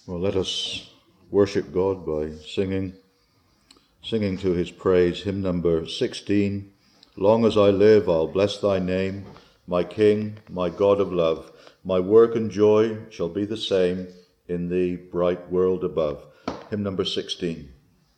Well, let us worship God by singing to his praise, hymn number 16. Long as I live, I'll bless thy name, my King, my God of love. My work and joy shall be the same in the bright world above. Hymn number 16.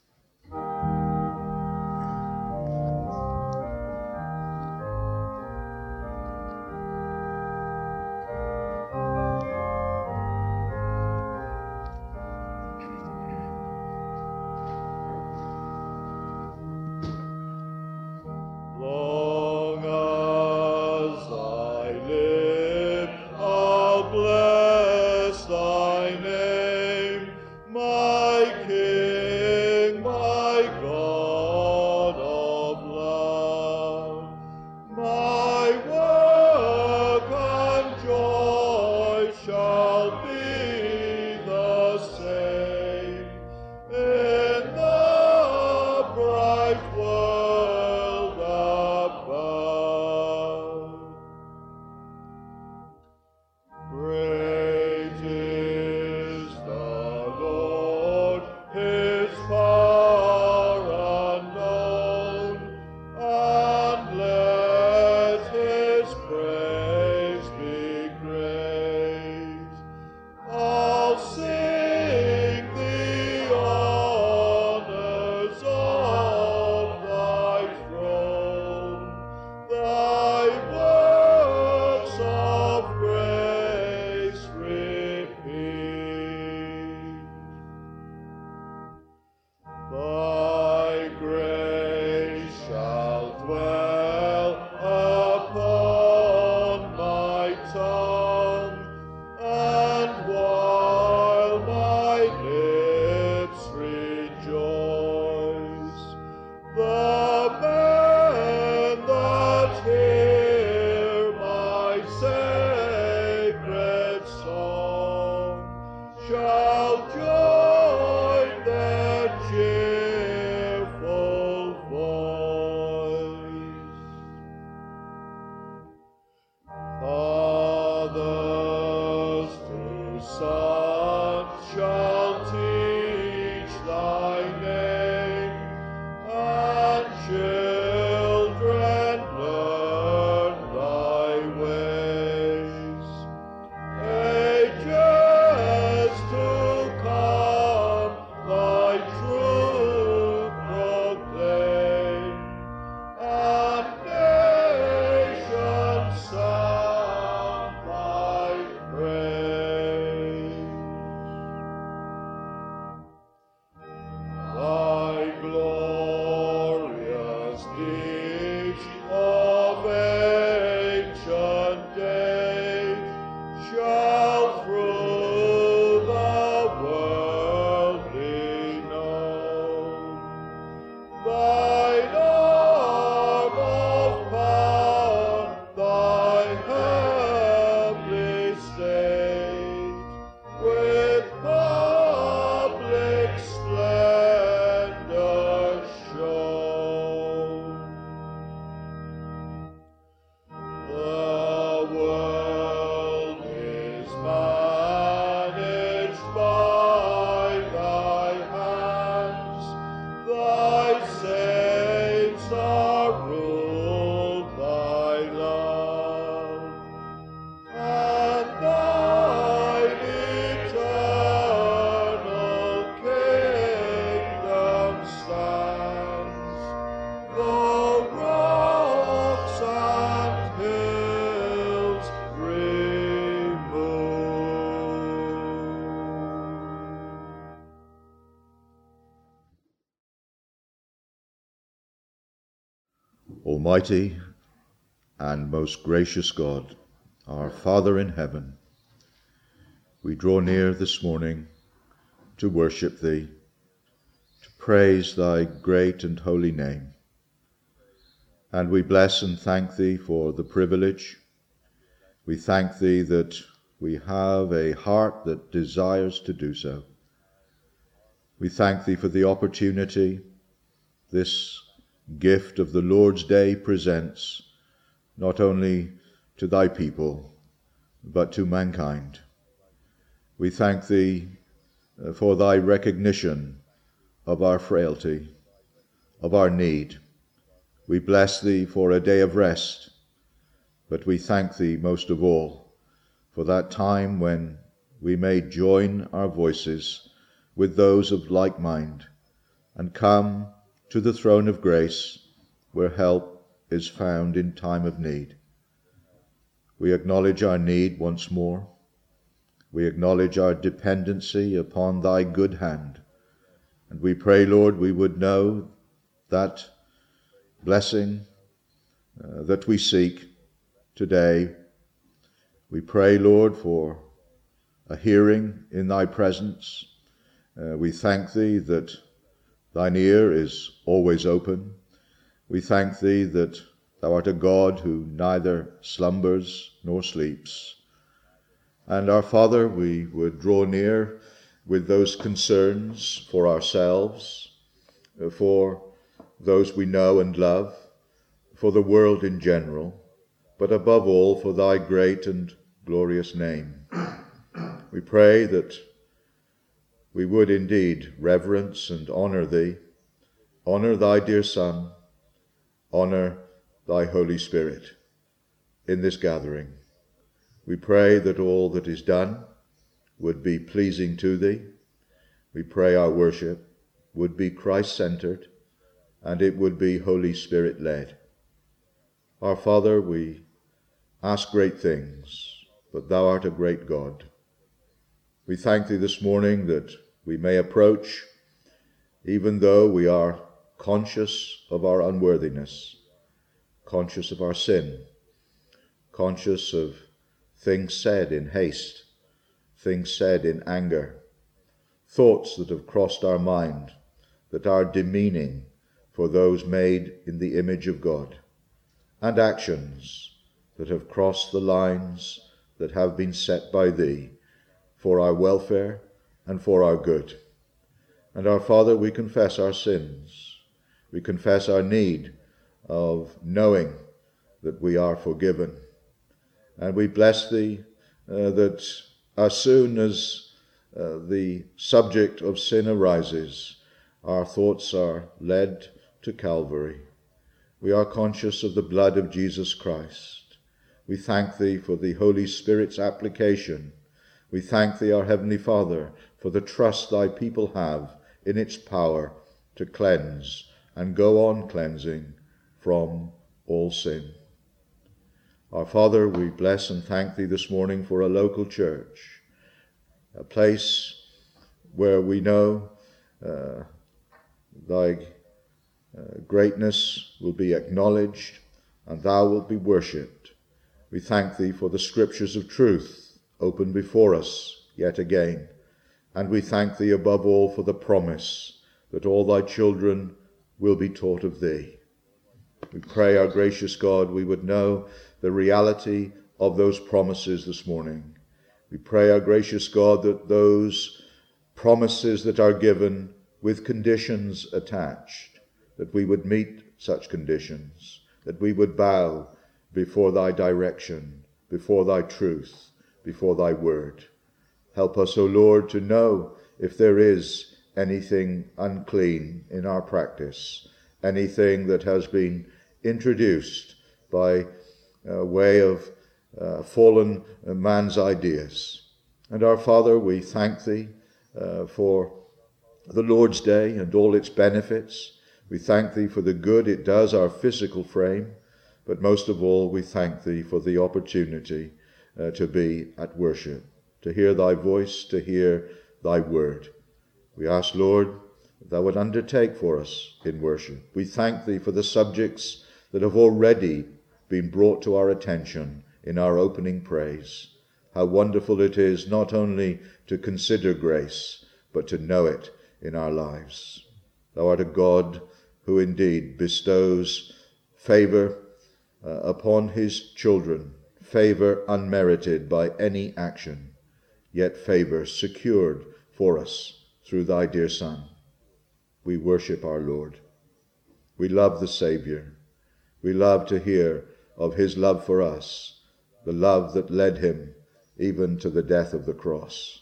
Almighty and most gracious God, our Father in heaven, we draw near this morning to worship thee, to praise thy great and holy name. And we bless and thank thee for the privilege. We thank thee that we have a heart that desires to do so. We thank thee for the opportunity this gift of the Lord's Day presents, not only to thy people, but to mankind. We thank thee for thy recognition of our frailty, of our need. We bless thee for a day of rest, but we thank thee most of all for that time when we may join our voices with those of like mind and come to the throne of grace where help is found in time of need. We acknowledge our need once more. We acknowledge our dependency upon thy good hand. And we pray, Lord, we would know that blessing that we seek today. We pray, Lord, for a hearing in thy presence. We thank thee that thine ear is always open. We thank thee that thou art a God who neither slumbers nor sleeps. And our Father, we would draw near with those concerns for ourselves, for those we know and love, for the world in general, but above all for thy great and glorious name. We pray that we would indeed reverence and honor thee, honor thy dear Son, honor thy Holy Spirit in this gathering. We pray that all that is done would be pleasing to thee. We pray our worship would be Christ-centered and it would be Holy Spirit-led. Our Father, we ask great things, but thou art a great God. We thank thee this morning that we may approach, even though we are conscious of our unworthiness, conscious of our sin, conscious of things said in haste, things said in anger, thoughts that have crossed our mind that are demeaning for those made in the image of God, and actions that have crossed the lines that have been set by thee for our welfare and for our good. And our Father, we confess our sins. We confess our need of knowing that we are forgiven. And we bless thee that as soon as the subject of sin arises, our thoughts are led to Calvary. We are conscious of the blood of Jesus Christ. We thank thee for the Holy Spirit's application. We thank thee, our Heavenly Father, for the trust thy people have in its power to cleanse and go on cleansing from all sin. Our Father, we bless and thank thee this morning for a local church, a place where we know thy greatness will be acknowledged and thou wilt be worshipped. We thank thee for the scriptures of truth open before us yet again, and we thank thee above all for the promise that all thy children will be taught of thee. We pray, our gracious God, we would know the reality of those promises this morning. We pray, our gracious God, that those promises that are given with conditions attached, that we would meet such conditions, that we would bow before thy direction, before thy truth, before thy word. Help us, O Lord, to know if there is anything unclean in our practice, anything that has been introduced by way of fallen man's ideas. And our Father, we thank thee for the Lord's Day and all its benefits. We thank thee for the good it does our physical frame, but most of all we thank thee for the opportunity to be at worship, to hear thy voice, to hear thy word. We ask, Lord, that thou would undertake for us in worship. We thank thee for the subjects that have already been brought to our attention in our opening praise. How wonderful it is not only to consider grace, but to know it in our lives. Thou art a God who indeed bestows favor upon his children, favor unmerited by any action, yet favor secured for us through thy dear Son. We worship our Lord. We love the Savior. We love to hear of his love for us, the love that led him even to the death of the cross.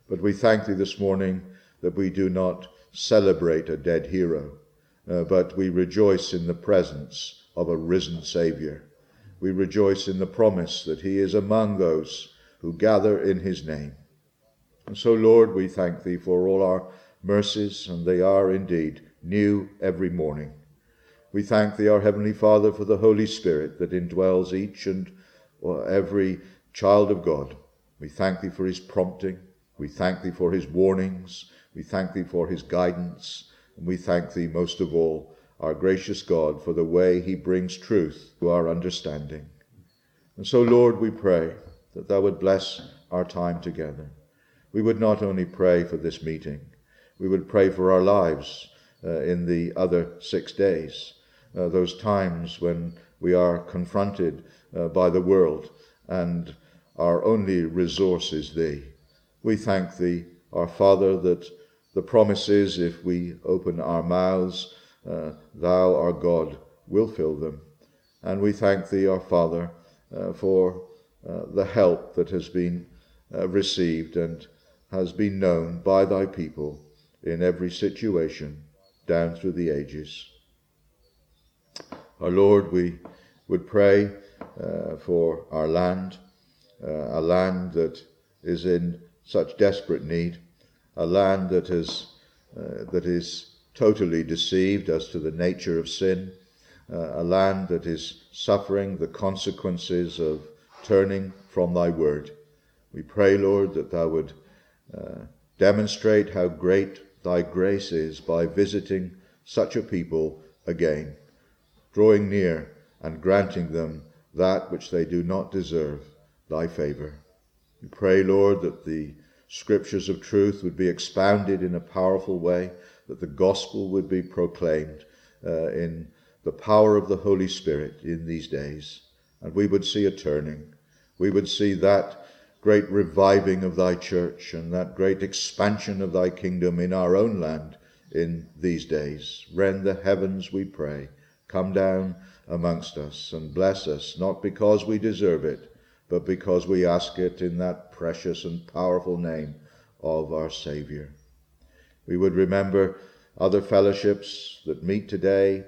But we thank thee this morning that we do not celebrate a dead hero, but we rejoice in the presence of a risen Saviour. We rejoice in the promise that he is among those who gather in his name. And so, Lord, we thank thee for all our mercies, and they are indeed new every morning. We thank thee, our Heavenly Father, for the Holy Spirit that indwells each and every child of God. We thank thee for his prompting. We thank thee for his warnings. We thank thee for his guidance. And we thank thee most of all, our gracious God, for the way he brings truth to our understanding. And so, Lord, we pray that thou would bless our time together. We would not only pray for this meeting, we would pray for our lives in the other 6 days, those times when we are confronted by the world and our only resource is thee. We thank thee, our Father, that the promise is if we open our mouths, thou, our God, will fill them. And we thank thee, our Father, for the help that has been received and has been known by thy people in every situation down through the ages. Our Lord, we would pray for our land, a land that is in such desperate need, a land that is totally deceived as to the nature of sin, a land that is suffering the consequences of turning from thy word. We pray, Lord, that thou would demonstrate how great thy grace is by visiting such a people again, drawing near and granting them that which they do not deserve, thy favor. We pray, Lord, that the scriptures of truth would be expounded in a powerful way, that the gospel would be proclaimed in the power of the Holy Spirit in these days, and we would see a turning. We would see that great reviving of thy church and that great expansion of thy kingdom in our own land in these days. Rend the heavens, we pray. Come down amongst us and bless us, not because we deserve it, but because we ask it in that precious and powerful name of our Saviour. We would remember other fellowships that meet today.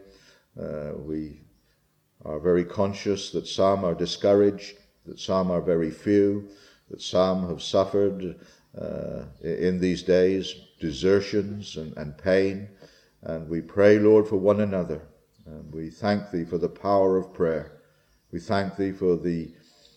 We are very conscious that some are discouraged, that some are very few, that some have suffered in these days desertions and pain. And we pray, Lord, for one another. And we thank thee for the power of prayer. We thank thee for the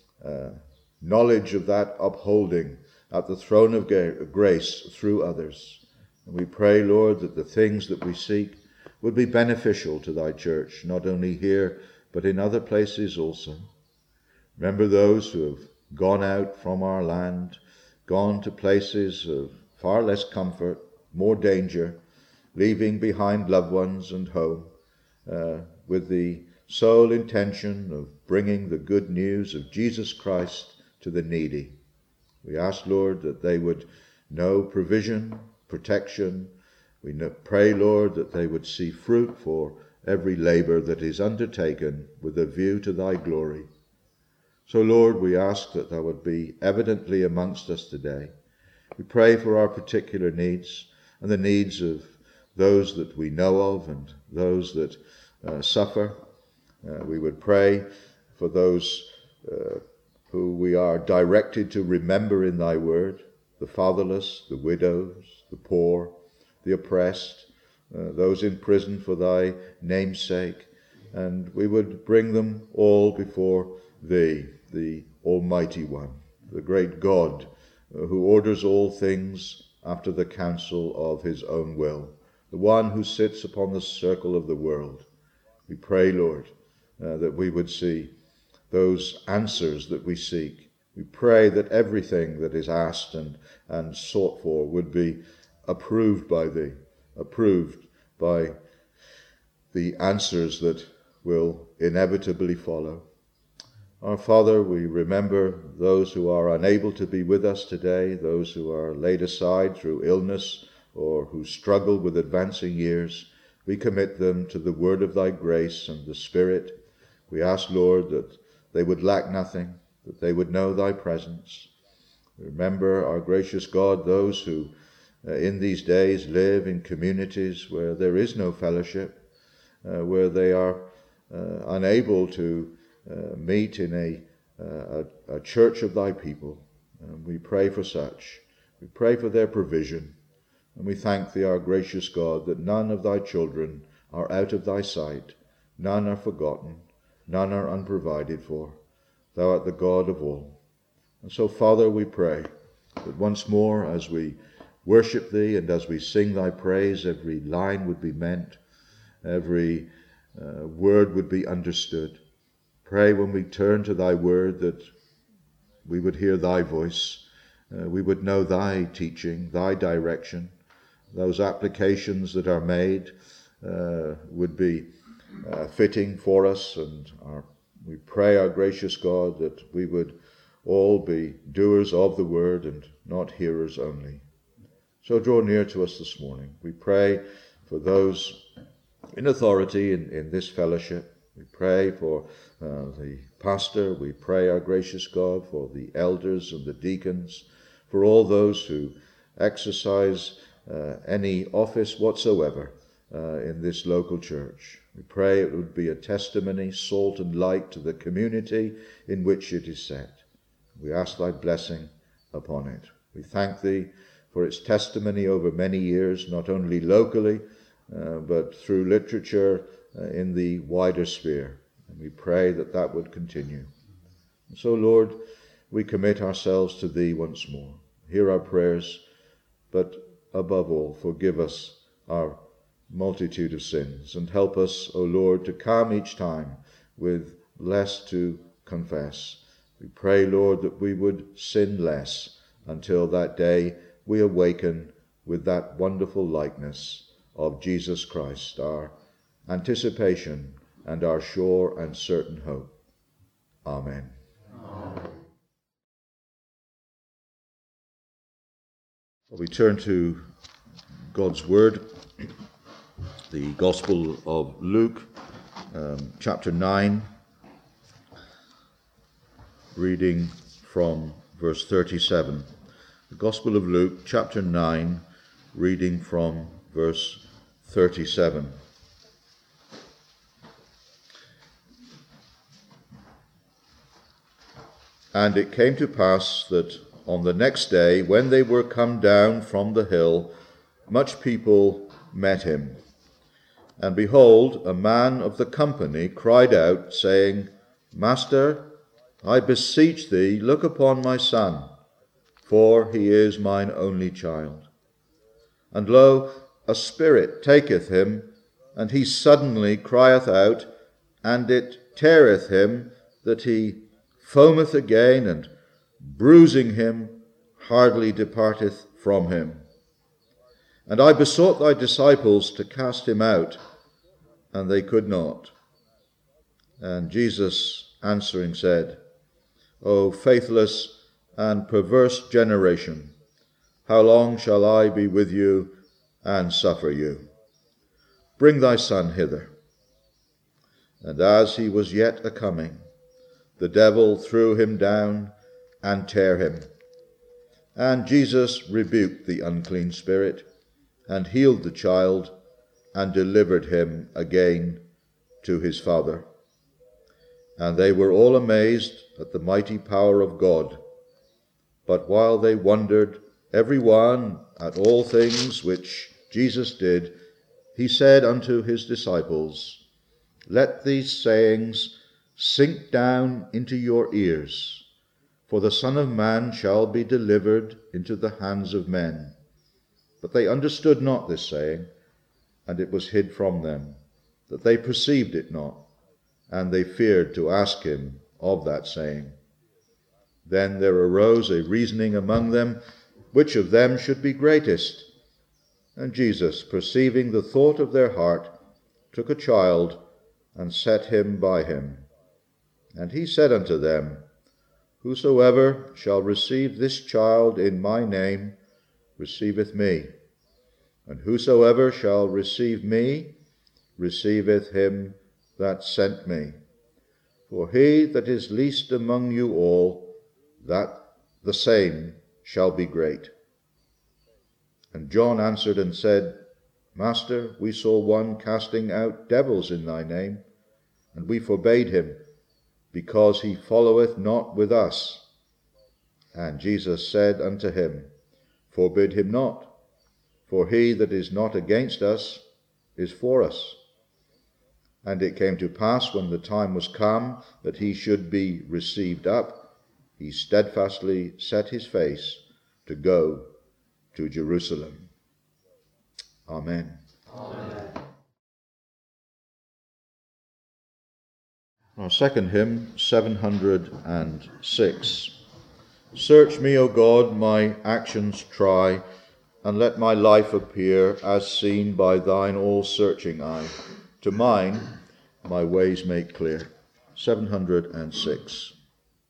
knowledge of that upholding at the throne of grace through others. And we pray, Lord, that the things that we seek would be beneficial to thy church, not only here, but in other places also. Remember those who have gone out from our land, gone to places of far less comfort, more danger, leaving behind loved ones and home, with the sole intention of bringing the good news of Jesus Christ to the needy. We ask, Lord, that they would know provision, protection. We pray, Lord, that they would see fruit for every labor that is undertaken with a view to thy glory. So, Lord, we ask that thou would be evidently amongst us today. We pray for our particular needs and the needs of those that we know of and those that suffer. We would pray for those who we are directed to remember in thy word, the fatherless, the widows, the poor, the oppressed, those in prison for thy name's sake. And we would bring them all before thee, the Almighty One, the great God, who orders all things after the counsel of his own will, the one who sits upon the circle of the world. We pray, Lord, that we would see those answers that we seek. We pray that everything that is asked and sought for would be approved by thee, approved by the answers that will inevitably follow. Our Father, we remember those who are unable to be with us today, those who are laid aside through illness or who struggle with advancing years. We commit them to the word of thy grace and the Spirit. We ask, Lord, that they would lack nothing, that they would know thy presence, Remember, our gracious God, those who in these days live in communities where there is no fellowship, where they are unable to meet in a church of thy people. We pray for such. We pray for their provision. And we thank thee, our gracious God, that none of thy children are out of thy sight, none are forgotten, none are unprovided for. Thou art the God of all. And so, Father, we pray that once more, as we worship thee and as we sing thy praise, every line would be meant, every word would be understood. Pray when we turn to thy word that we would hear thy voice, we would know thy teaching, thy direction. Those applications that are made would be fitting for us, and we pray, our gracious God, that we would all be doers of the word and not hearers only. So draw near to us this morning. We pray for those in authority in this fellowship. We pray for the pastor. We pray, our gracious God, for the elders and the deacons, for all those who exercise any office whatsoever in this local church. We pray it would be a testimony, salt and light to the community in which it is set. We ask thy blessing upon it. We thank thee for its testimony over many years, not only locally, but through literature in the wider sphere. And we pray that that would continue. And so, Lord, we commit ourselves to thee once more. Hear our prayers, but above all, forgive us our multitude of sins, and help us, O Lord, to come each time with less to confess. We pray, Lord, that we would sin less until that day we awaken with that wonderful likeness of Jesus Christ, our anticipation and our sure and certain hope. Amen. Amen. We turn to God's Word, the Gospel of Luke, chapter 9, reading from verse 37. The Gospel of Luke, chapter 9, reading from verse 37. And it came to pass that on the next day, when they were come down from the hill, much people met him. And behold, a man of the company cried out, saying, Master, I beseech thee, look upon my son, for he is mine only child. And lo, a spirit taketh him, and he suddenly crieth out, and it teareth him, that he foameth again, and bruising him, hardly departeth from him. And I besought thy disciples to cast him out, and they could not. And Jesus answering said, O faithless and perverse generation, how long shall I be with you and suffer you? Bring thy son hither. And as he was yet a-coming, the devil threw him down and tare him. And Jesus rebuked the unclean spirit, and healed the child, and delivered him again to his father. And they were all amazed at the mighty power of God. But while they wondered, every one at all things which Jesus did, he said unto his disciples, Let these sayings sink down into your ears, for the Son of Man shall be delivered into the hands of men. But they understood not this saying, and it was hid from them, that they perceived it not, and they feared to ask him of that saying. Then there arose a reasoning among them, which of them should be greatest. And Jesus, perceiving the thought of their heart, took a child, and set him by him. And he said unto them, Whosoever shall receive this child in my name receiveth me, and whosoever shall receive me receiveth him that sent me. For he that is least among you all, that the same shall be great. And John answered and said, Master, we saw one casting out devils in thy name, and we forbade him, because he followeth not with us. And Jesus said unto him, Forbid him not, for he that is not against us is for us. And it came to pass, when the time was come that he should be received up, he steadfastly set his face to go to Jerusalem. Amen. Amen. Our second hymn, 706. Search me, O God, my actions try, and let my life appear as seen by thine all-searching eye. To mine, my ways make clear. 706.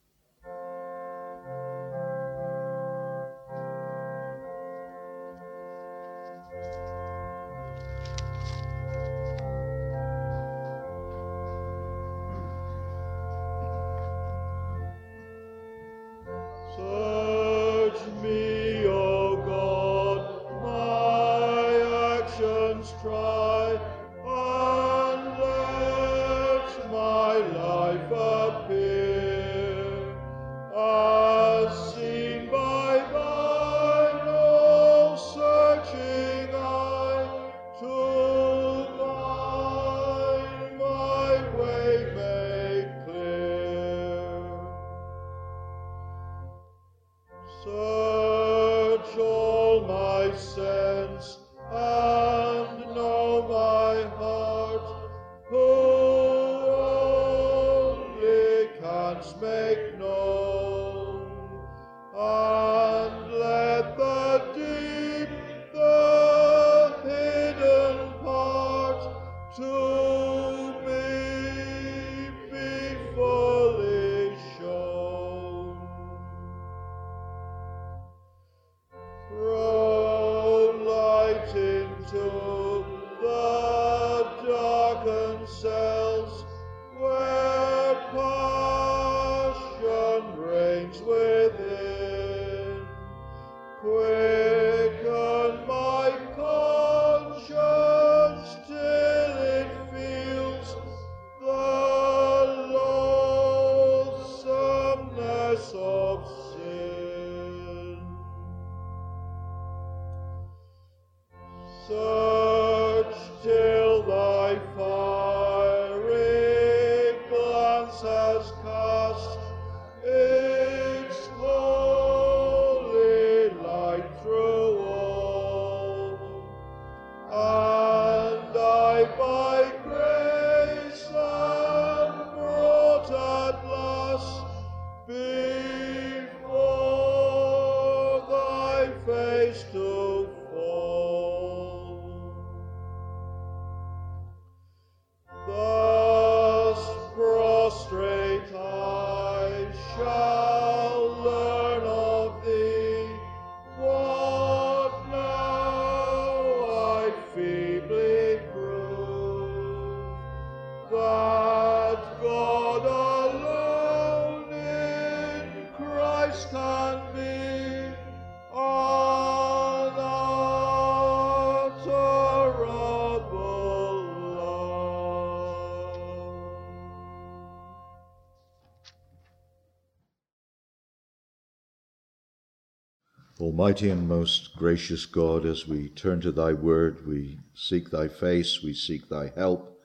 Almighty and most gracious God, as we turn to thy word, we seek thy face, we seek thy help.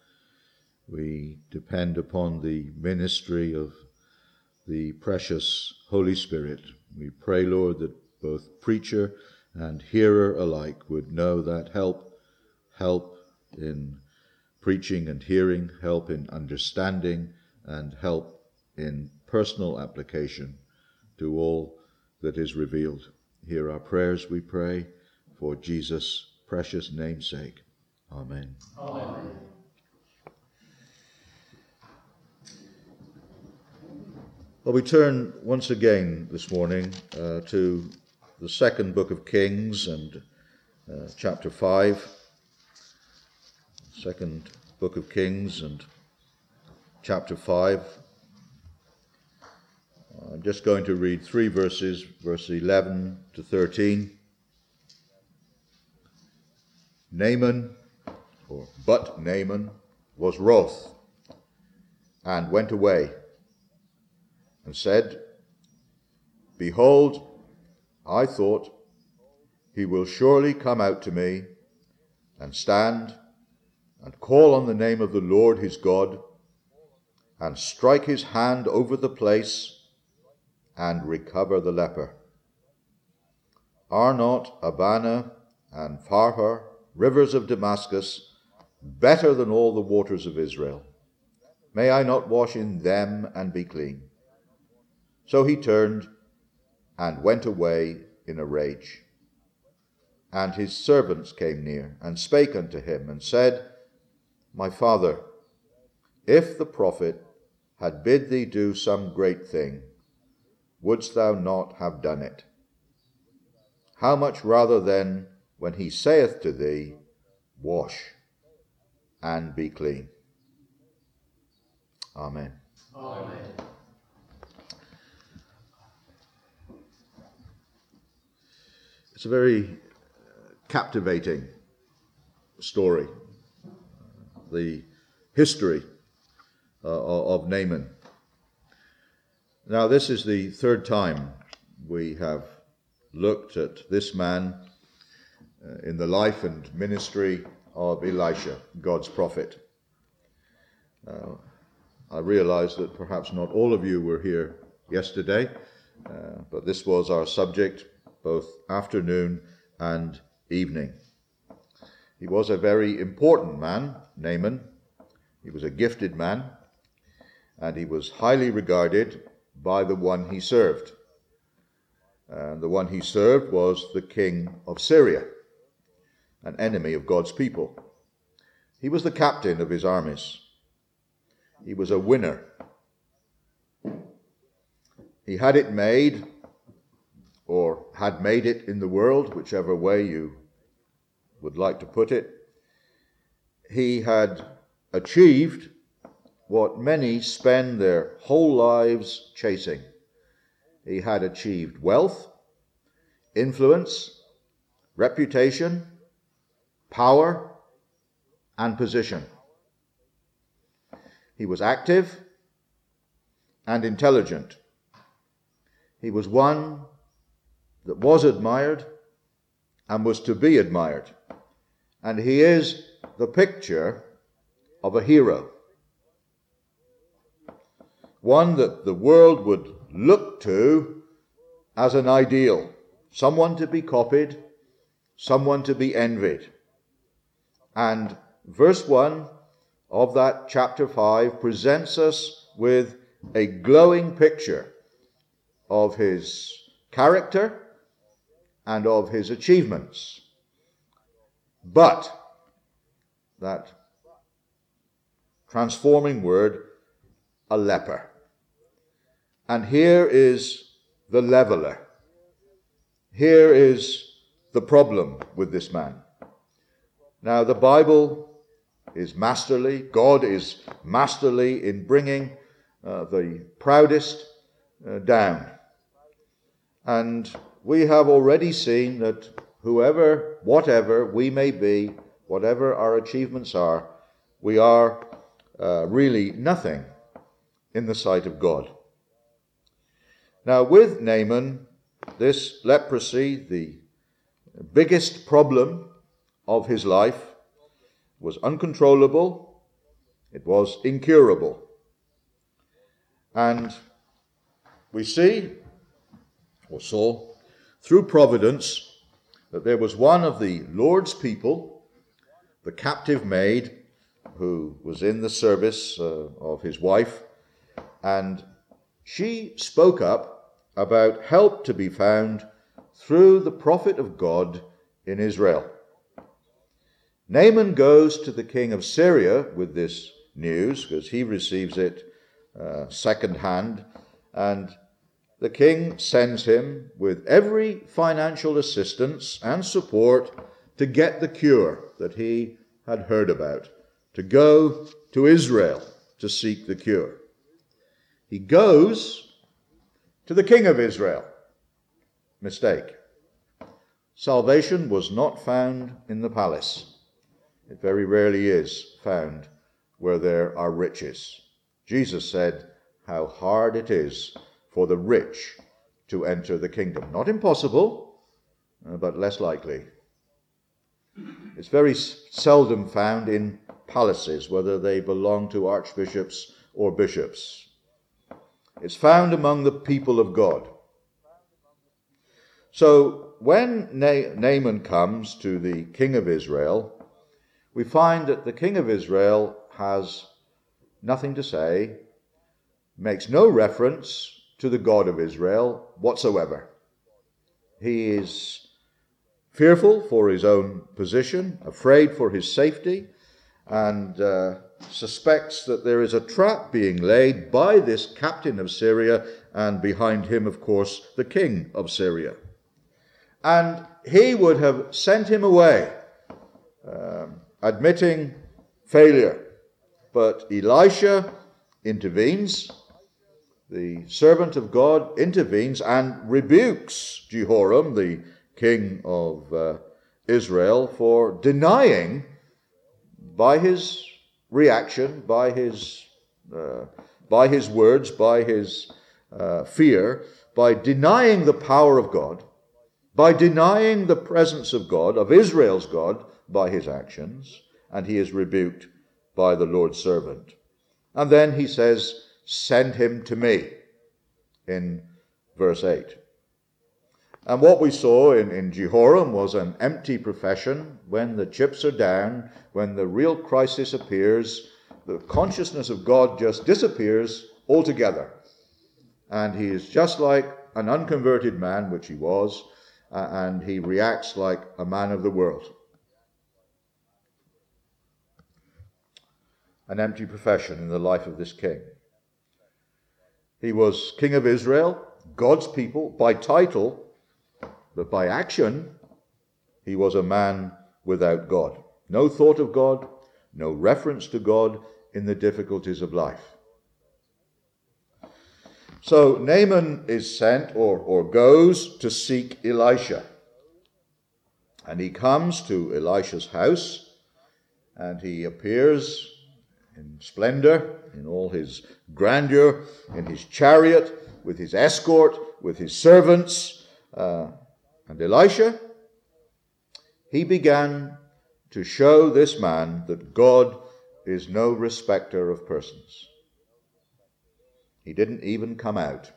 We depend upon the ministry of the precious Holy Spirit. We pray, Lord, that both preacher and hearer alike would know that help in preaching and hearing, help in understanding, and help in personal application to all that is revealed. Hear our prayers, we pray, for Jesus' precious name's sake. Amen. Amen. Well, we turn once again this morning to the second book of Kings and chapter 5. Second book of Kings and chapter 5. I'm just going to read 3 verses, verse 11 to 13. But Naaman was wroth, and went away, and said, Behold, I thought, he will surely come out to me, and stand, and call on the name of the Lord his God, and strike his hand over the place, and recover the leper. Are not Abana and Pharpar, rivers of Damascus, better than all the waters of Israel? May I not wash in them and be clean? So he turned and went away in a rage. And his servants came near, and spake unto him, and said, My father, if the prophet had bid thee do some great thing, wouldst thou not have done it? How much rather then, when he saith to thee, Wash and be clean? Amen. Amen. It's a very captivating story, the history of Naaman. Now, this is the third time we have looked at this man in the life and ministry of Elisha, God's prophet. I realize that perhaps not all of you were here yesterday, but this was our subject both afternoon and evening. He was a very important man, Naaman. He was a gifted man, and he was highly regarded by the one he served. And the one he served was the king of Syria, an enemy of God's people. He was the captain of his armies. He was a winner. He had it made, or had made it in the world, whichever way you would like to put it. He had achieved what many spend their whole lives chasing. He had achieved wealth, influence, reputation, power, and position. He was active and intelligent. He was one that was admired and was to be admired. And he is the picture of a hero. One that the world would look to as an ideal, someone to be copied, someone to be envied. And verse 1 of that chapter 5 presents us with a glowing picture of his character and of his achievements. But that transforming word, a leper. And here is the leveler. Here is the problem with this man. Now, the Bible is masterly. God is masterly in bringing the proudest down. And we have already seen that whoever, whatever we may be, whatever our achievements are, we are really nothing in the sight of God. Now, with Naaman, this leprosy, the biggest problem of his life, was uncontrollable, it was incurable. And we see, or saw, through providence, that there was one of the Lord's people, the captive maid, who was in the service of his wife, and she spoke up about help to be found through the prophet of God in Israel. Naaman goes to the king of Syria with this news, because he receives it second-hand, and the king sends him with every financial assistance and support to get the cure that he had heard about, to go to Israel to seek the cure. He goes to the king of Israel. Mistake. Salvation was not found in the palace. It very rarely is found where there are riches. Jesus said how hard it is for the rich to enter the kingdom. Not impossible, but less likely. It's very seldom found in palaces, whether they belong to archbishops or bishops. It's found among the people of God. So when Naaman comes to the king of Israel, we find that the king of Israel has nothing to say, makes no reference to the God of Israel whatsoever. He is fearful for his own position, afraid for his safety, and suspects that there is a trap being laid by this captain of Syria, and behind him, of course, the king of Syria. And he would have sent him away, admitting failure. But Elisha intervenes. The servant of God intervenes and rebukes Jehoram, the king of Israel, for denying, by his reaction, by his words, by his fear, by denying the power of God, by denying the presence of God, of Israel's God, by his actions, and he is rebuked by the Lord's servant. And then he says, "Send him to me," in verse 8. And what we saw in Jehoram was an empty profession. When the chips are down, when the real crisis appears, the consciousness of God just disappears altogether. And he is just like an unconverted man, which he was, and he reacts like a man of the world. An empty profession in the life of this king. He was king of Israel, God's people, by title, but by action, he was a man without God. No thought of God, no reference to God in the difficulties of life. So Naaman is sent or goes to seek Elisha. And he comes to Elisha's house, and he appears in splendor, in all his grandeur, in his chariot, with his escort, with his servants. And Elisha, he began to show this man that God is no respecter of persons. He didn't even come out.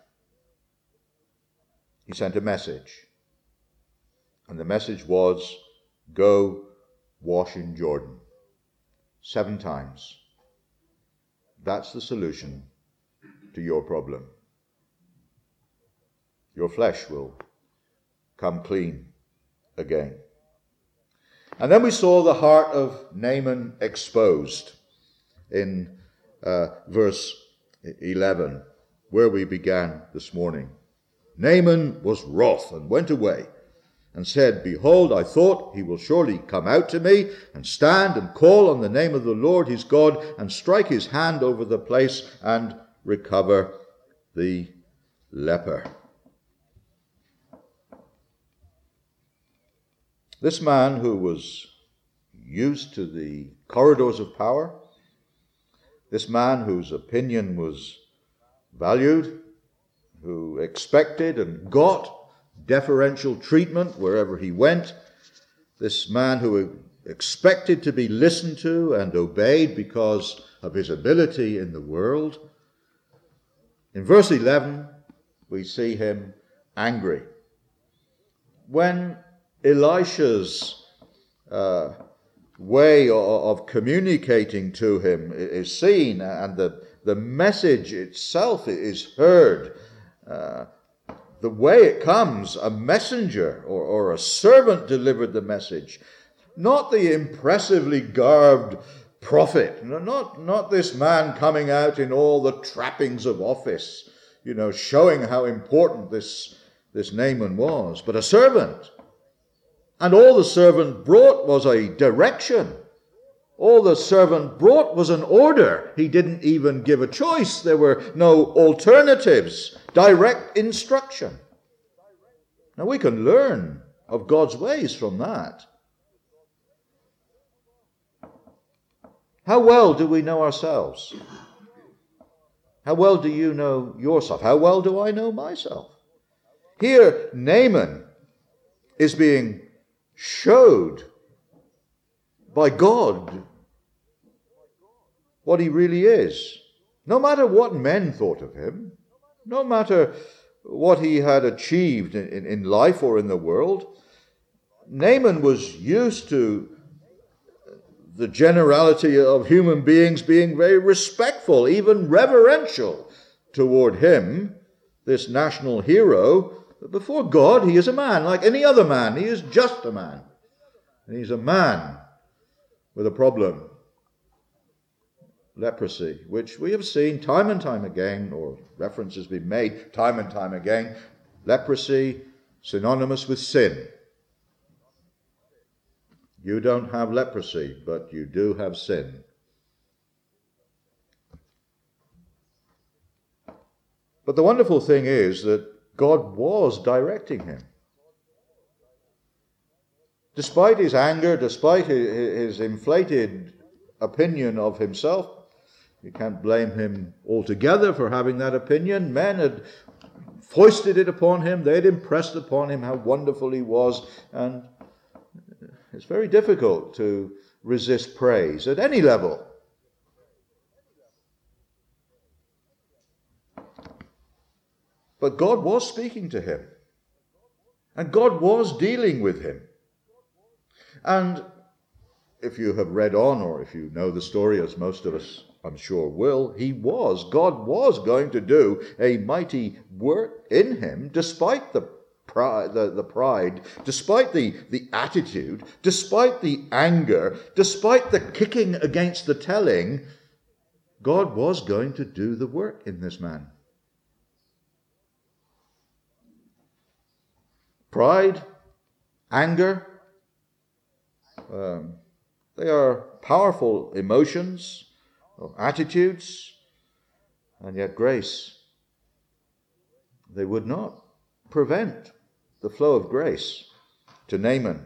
He sent a message. And the message was, "Go wash in Jordan 7 times. That's the solution to your problem. Your flesh will come clean again." And then we saw the heart of Naaman exposed in verse 11, where we began this morning. Naaman was wroth and went away and said, "Behold, I thought he will surely come out to me and stand and call on the name of the Lord his God and strike his hand over the place and recover the leper." This man, who was used to the corridors of power, this man whose opinion was valued, who expected and got deferential treatment wherever he went, this man who expected to be listened to and obeyed because of his ability in the world, in verse 11 we see him angry. When Elisha's way of communicating to him is seen, and the message itself is heard, the way it comes, a messenger or a servant delivered the message, not the impressively garbed prophet, not this man coming out in all the trappings of office, showing how important this Naaman was, but a servant. And all the servant brought was a direction. All the servant brought was an order. He didn't even give a choice. There were no alternatives. Direct instruction. Now we can learn of God's ways from that. How well do we know ourselves? How well do you know yourself? How well do I know myself? Here, Naaman is being showed by God what he really is. No matter what men thought of him, no matter what he had achieved in life or in the world, Naaman was used to the generality of human beings being very respectful, even reverential toward him, this national hero. Before God, he is a man like any other man. He is just a man. And he's a man with a problem. Leprosy, which we have seen time and time again, or references been made time and time again. Leprosy synonymous with sin. You don't have leprosy, but you do have sin. But the wonderful thing is that God was directing him. Despite his anger, despite his inflated opinion of himself, you can't blame him altogether for having that opinion. Men had foisted it upon him. They had impressed upon him how wonderful he was. And it's very difficult to resist praise at any level. But God was speaking to him. And God was dealing with him. And if you have read on, or if you know the story, as most of us I'm sure will, God was going to do a mighty work in him, despite the pride, despite the attitude, despite the anger, despite the kicking against the telling. God was going to do the work in this man. Pride, anger, they are powerful emotions or attitudes, and yet grace, they would not prevent the flow of grace to Naaman.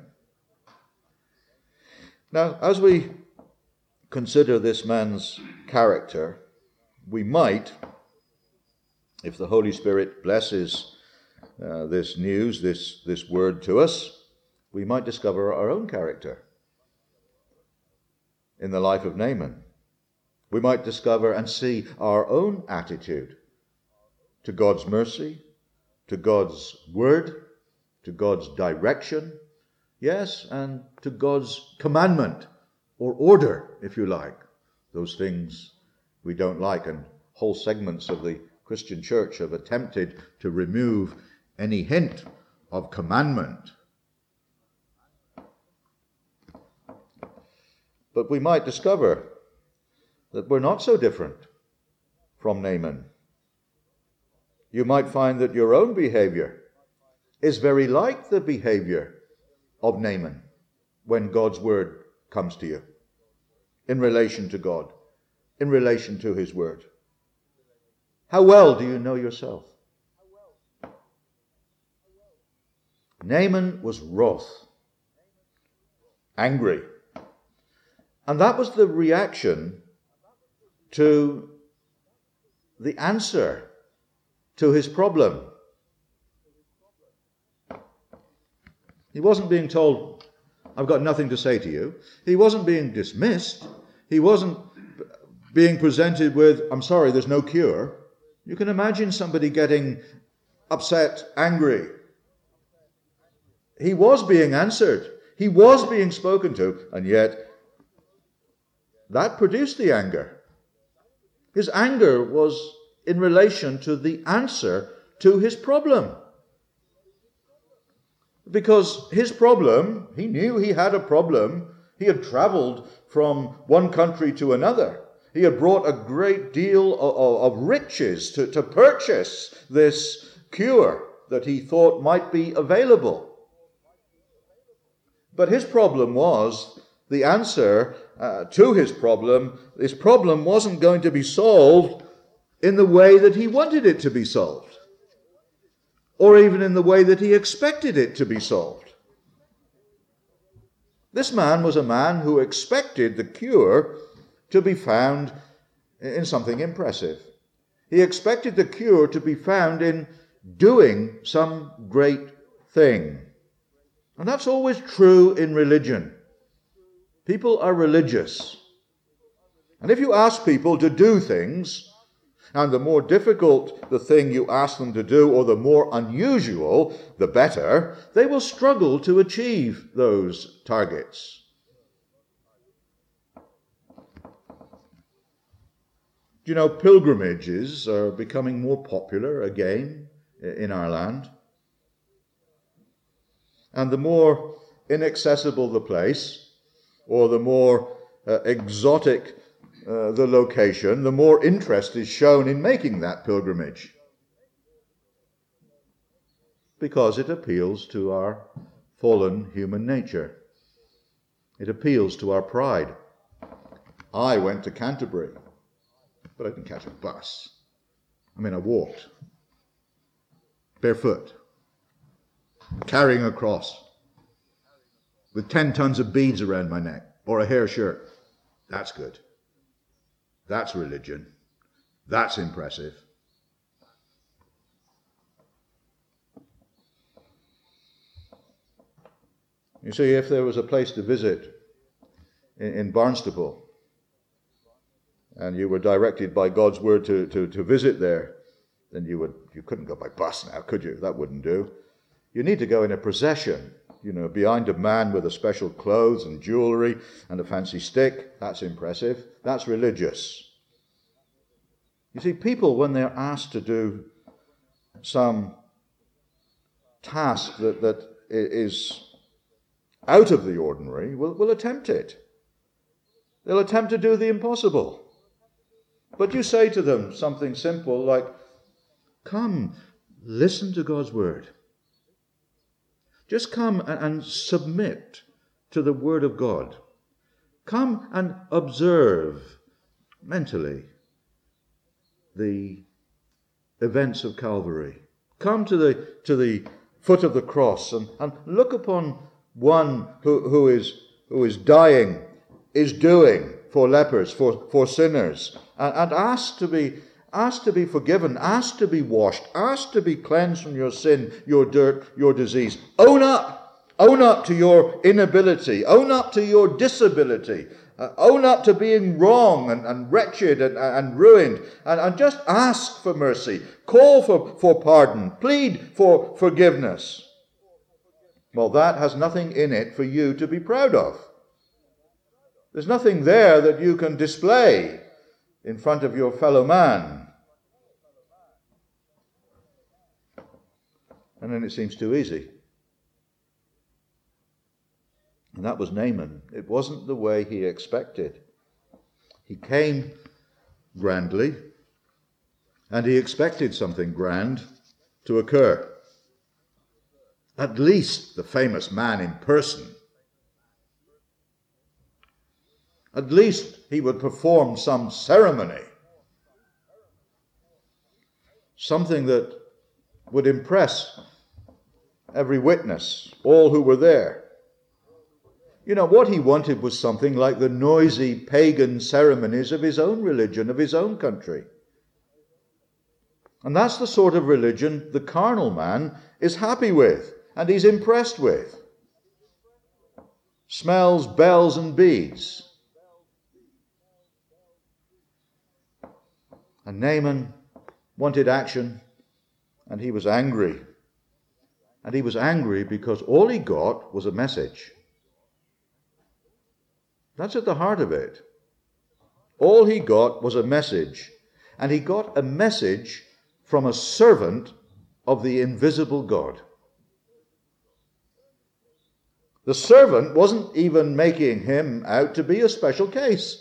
Now, as we consider this man's character, we might, if the Holy Spirit blesses this news, this word to us, we might discover our own character in the life of Naaman. We might discover and see our own attitude to God's mercy, to God's word, to God's direction, yes, and to God's commandment or order, if you like. Those things we don't like, and whole segments of the Christian church have attempted to remove any hint of commandment. But we might discover that we're not so different from Naaman. You might find that your own behavior is very like the behavior of Naaman when God's word comes to you, in relation to God, in relation to his word. How well do you know yourself? Naaman was wroth, angry. And that was the reaction to the answer to his problem. He wasn't being told, I've got nothing to say to you. He wasn't being dismissed. He wasn't being presented with, I'm sorry, there's no cure. You can imagine somebody getting upset, angry. He was being answered. He was being spoken to, and yet that produced the anger. His anger was in relation to the answer to his problem. Because his problem, he knew he had a problem. He had traveled from one country to another. He had brought a great deal of riches to purchase this cure that he thought might be available. But his problem was the answer to his problem wasn't going to be solved in the way that he wanted it to be solved, or even in the way that he expected it to be solved. This man was a man who expected the cure to be found in something impressive. He expected the cure to be found in doing some great thing. And that's always true in religion. People are religious. And if you ask people to do things, and the more difficult the thing you ask them to do, or the more unusual, the better, they will struggle to achieve those targets. Do you know, pilgrimages are becoming more popular again in our land? And the more inaccessible the place, or the more exotic the location, the more interest is shown in making that pilgrimage. Because it appeals to our fallen human nature. It appeals to our pride. I went to Canterbury, but I didn't catch a bus. I walked. Barefoot. Carrying a cross. With 10 tons of beads around my neck. Or a hair shirt. That's good. That's religion. That's impressive. You see, if there was a place to visit in Barnstaple, and you were directed by God's word to visit there, then you couldn't go by bus now, could you? That wouldn't do. You need to go in a procession, behind a man with a special clothes and jewelry and a fancy stick. That's impressive. That's religious. You see, people, when they're asked to do some task that is out of the ordinary, will attempt it. They'll attempt to do the impossible. But you say to them something simple like, come, listen to God's word. Just come and submit to the word of God. Come and observe mentally the events of Calvary. Come to the foot of the cross and look upon one who is dying, is doing for lepers, for sinners, and ask to be forgiven, ask to be washed, ask to be cleansed from your sin, your dirt, your disease. Own up to your inability, own up to your disability, own up to being wrong and wretched and ruined, and just ask for mercy, call for pardon, plead for forgiveness. Well, that has nothing in it for you to be proud of. There's nothing there that you can display in front of your fellow man. And then it seems too easy. And that was Naaman. It wasn't the way he expected. He came grandly, and he expected something grand to occur. At least the famous man in person. At least he would perform some ceremony. Something that would impress every witness, all who were there. What he wanted was something like the noisy pagan ceremonies of his own religion, of his own country. And that's the sort of religion the carnal man is happy with and he's impressed with. Smells, bells, and beads. And Naaman wanted action, and he was angry. And he was angry because all he got was a message. That's at the heart of it. All he got was a message. And he got a message from a servant of the invisible God. The servant wasn't even making him out to be a special case.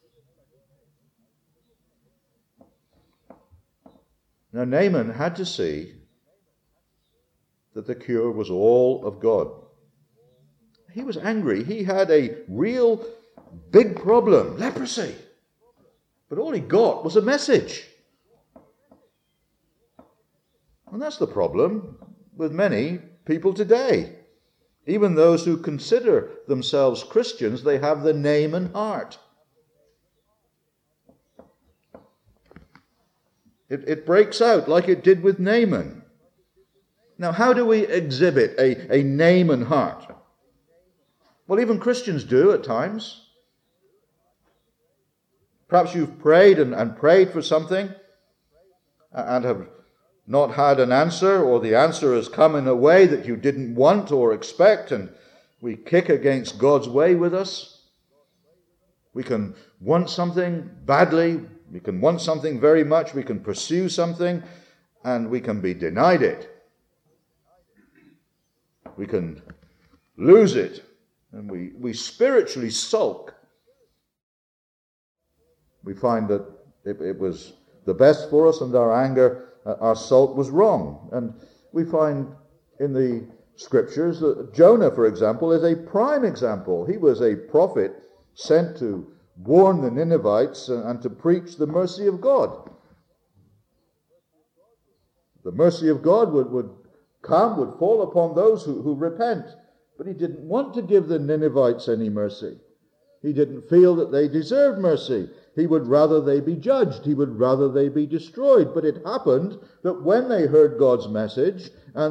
Now, Naaman had to see that the cure was all of God. He was angry. He had a real big problem, leprosy. But all he got was a message. And that's the problem with many people today. Even those who consider themselves Christians, they have the Naaman heart. It breaks out like it did with Naaman. Now, how do we exhibit a Naaman heart? Well, even Christians do at times. Perhaps you've prayed and prayed for something and have not had an answer, or the answer has come in a way that you didn't want or expect, and we kick against God's way with us. We can want something badly, we can want something very much, we can pursue something, and we can be denied it. We can lose it, and we spiritually sulk. We find that it was the best for us, and our anger, our sulk was wrong. And we find in the scriptures that Jonah, for example, is a prime example. He was a prophet sent to warn the Ninevites and to preach the mercy of God. The mercy of God would fall upon those who repent. But he didn't want to give the Ninevites any mercy. He didn't feel that they deserved mercy. He would rather they be judged. He would rather they be destroyed. But it happened that when they heard God's message and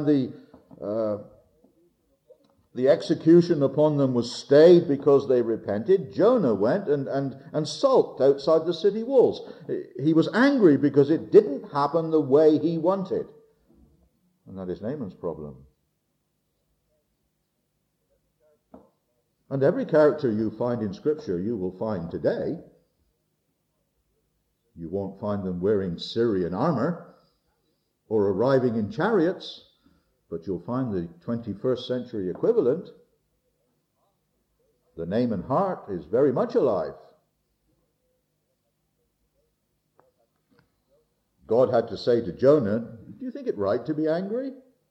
the execution upon them was stayed because they repented, Jonah went and sulked outside the city walls. He was angry because it didn't happen the way he wanted. And that is Naaman's problem. And every character you find in Scripture, you will find today. You won't find them wearing Syrian armor or arriving in chariots, but you'll find the 21st century equivalent. The Naaman heart is very much alive. God had to say to Jonah, "Do you think it right to be angry?"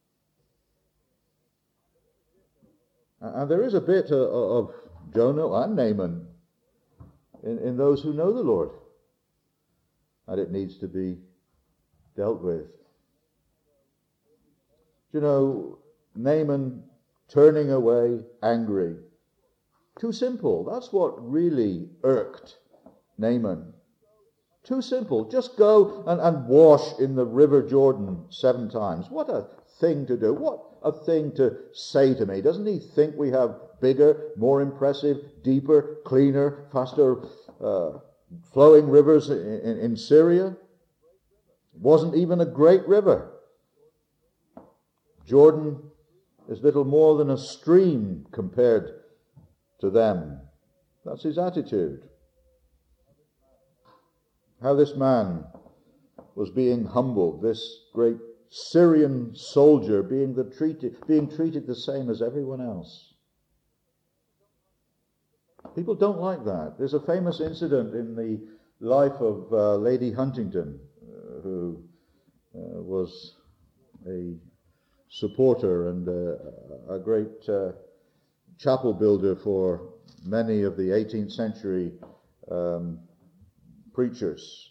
And there is a bit of Jonah and Naaman in those who know the Lord. And it needs to be dealt with. You know, Naaman turning away angry. Too simple. That's what really irked Naaman. Too simple. Just go and wash in the river Jordan 7 times. What a thing to do. What a thing to say to me. Doesn't he think we have bigger, more impressive, deeper, cleaner, faster flowing rivers in Syria? It wasn't even a great river. Jordan is little more than a stream compared to them. That's his attitude. How this man was being humbled, this great Syrian soldier being treated the same as everyone else. People don't like that. There's a famous incident in the life of Lady Huntington, who was a supporter and a great chapel builder for many of the 18th century preachers.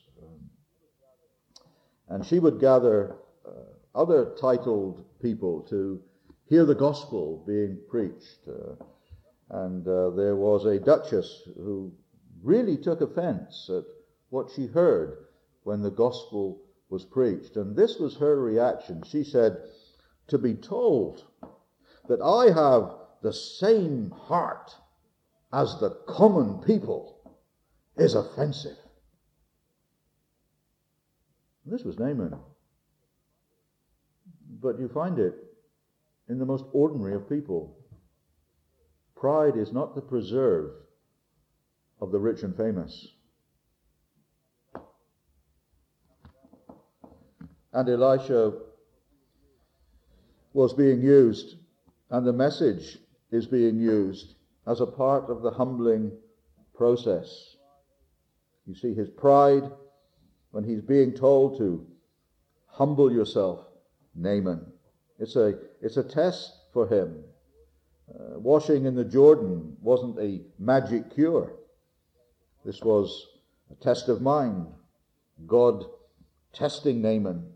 And she would gather other titled people to hear the gospel being preached. And there was a duchess who really took offense at what she heard when the gospel was preached. And this was her reaction. She said, "To be told that I have the same heart as the common people is offensive." This was Naaman. But you find it in the most ordinary of people. Pride is not the preserve of the rich and famous. And Elisha was being used, and the message is being used as a part of the humbling process. You see his pride when he's being told to humble yourself, Naaman. It's a test for him. Washing in the Jordan wasn't a magic cure. This was a test of mind, God testing Naaman.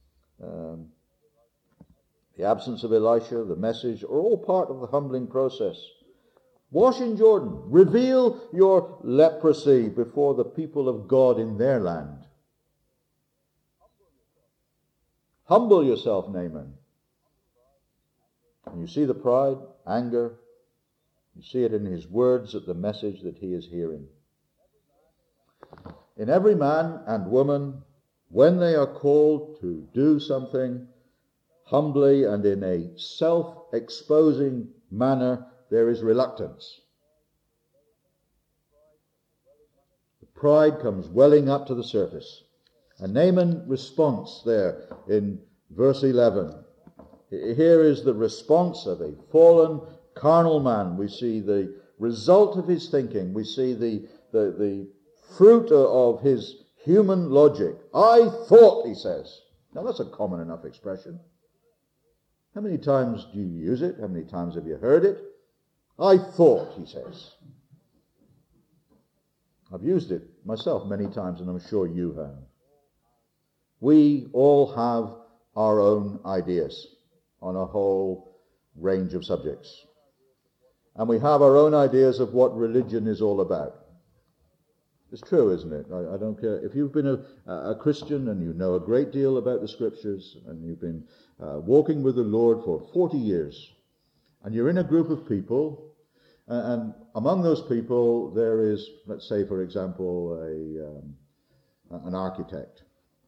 The absence of Elisha, the message, are all part of the humbling process. Wash in Jordan. Reveal your leprosy before the people of God in their land. Humble yourself, Naaman. And you see the pride, anger. You see it in his words at the message that he is hearing. In every man and woman, when they are called to do something humbly and in a self-exposing manner, there is reluctance. The pride comes welling up to the surface. And Naaman's response there in verse 11. Here is the response of a fallen, carnal man. We see the result of his thinking. We see the fruit of his human logic. I thought, he says. Now that's a common enough expression. How many times do you use it? How many times have you heard it? I thought, he says. I've used it myself many times, and I'm sure you have. We all have our own ideas on a whole range of subjects. And we have our own ideas of what religion is all about. It's true, isn't it? I don't care. If you've been a Christian and you know a great deal about the Scriptures and you've been walking with the Lord for 40 years and you're in a group of people, and among those people there is, let's say, for example, an architect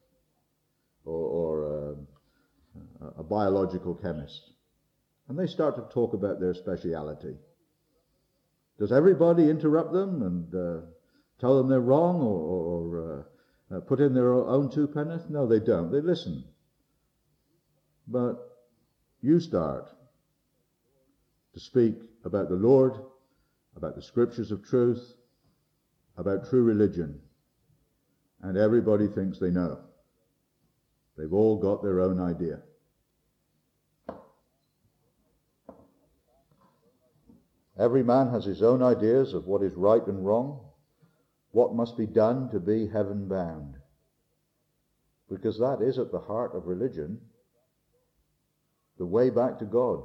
or a biological chemist, and they start to talk about their speciality. Does everybody interrupt them and tell them they're wrong or put in their own two penneth? No, they don't. They listen. But you start to speak about the Lord, about the Scriptures of truth, about true religion, and everybody thinks they know. They've all got their own idea. Every man has his own ideas of what is right and wrong, what must be done to be heaven bound. Because that is at the heart of religion, the way back to God.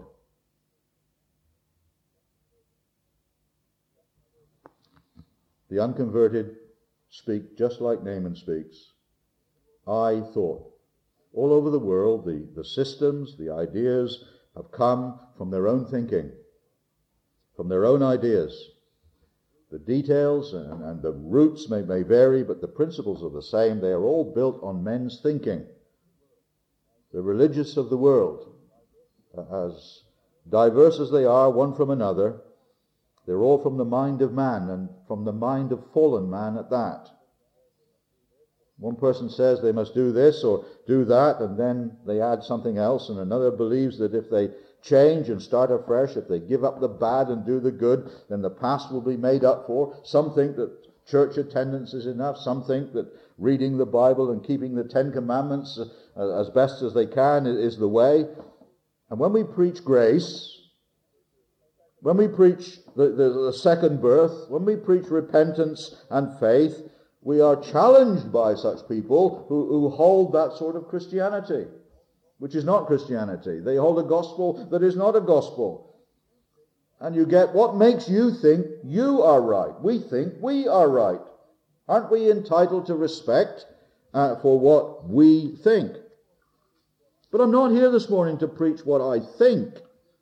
The unconverted speak just like Naaman speaks. I thought. All over the world, the systems, the ideas have come from their own thinking, from their own ideas. The details and the roots may vary, but the principles are the same. They are all built on men's thinking. The religious of the world, as diverse as they are one from another, they're all from the mind of man, and from the mind of fallen man at that. One person says they must do this or do that, and then they add something else, and another believes that if they change and start afresh, if they give up the bad and do the good, then the past will be made up for. Some think that church attendance is enough. Some think that reading the Bible and keeping the 10 Commandments as best as they can is the way. And when we preach grace, when we preach the second birth, when we preach repentance and faith, we are challenged by such people who hold that sort of Christianity, which is not Christianity. They hold a gospel that is not a gospel. And you get, what makes you think you are right? We think we are right. Aren't we entitled to respect for what we think? But I'm not here this morning to preach what I think.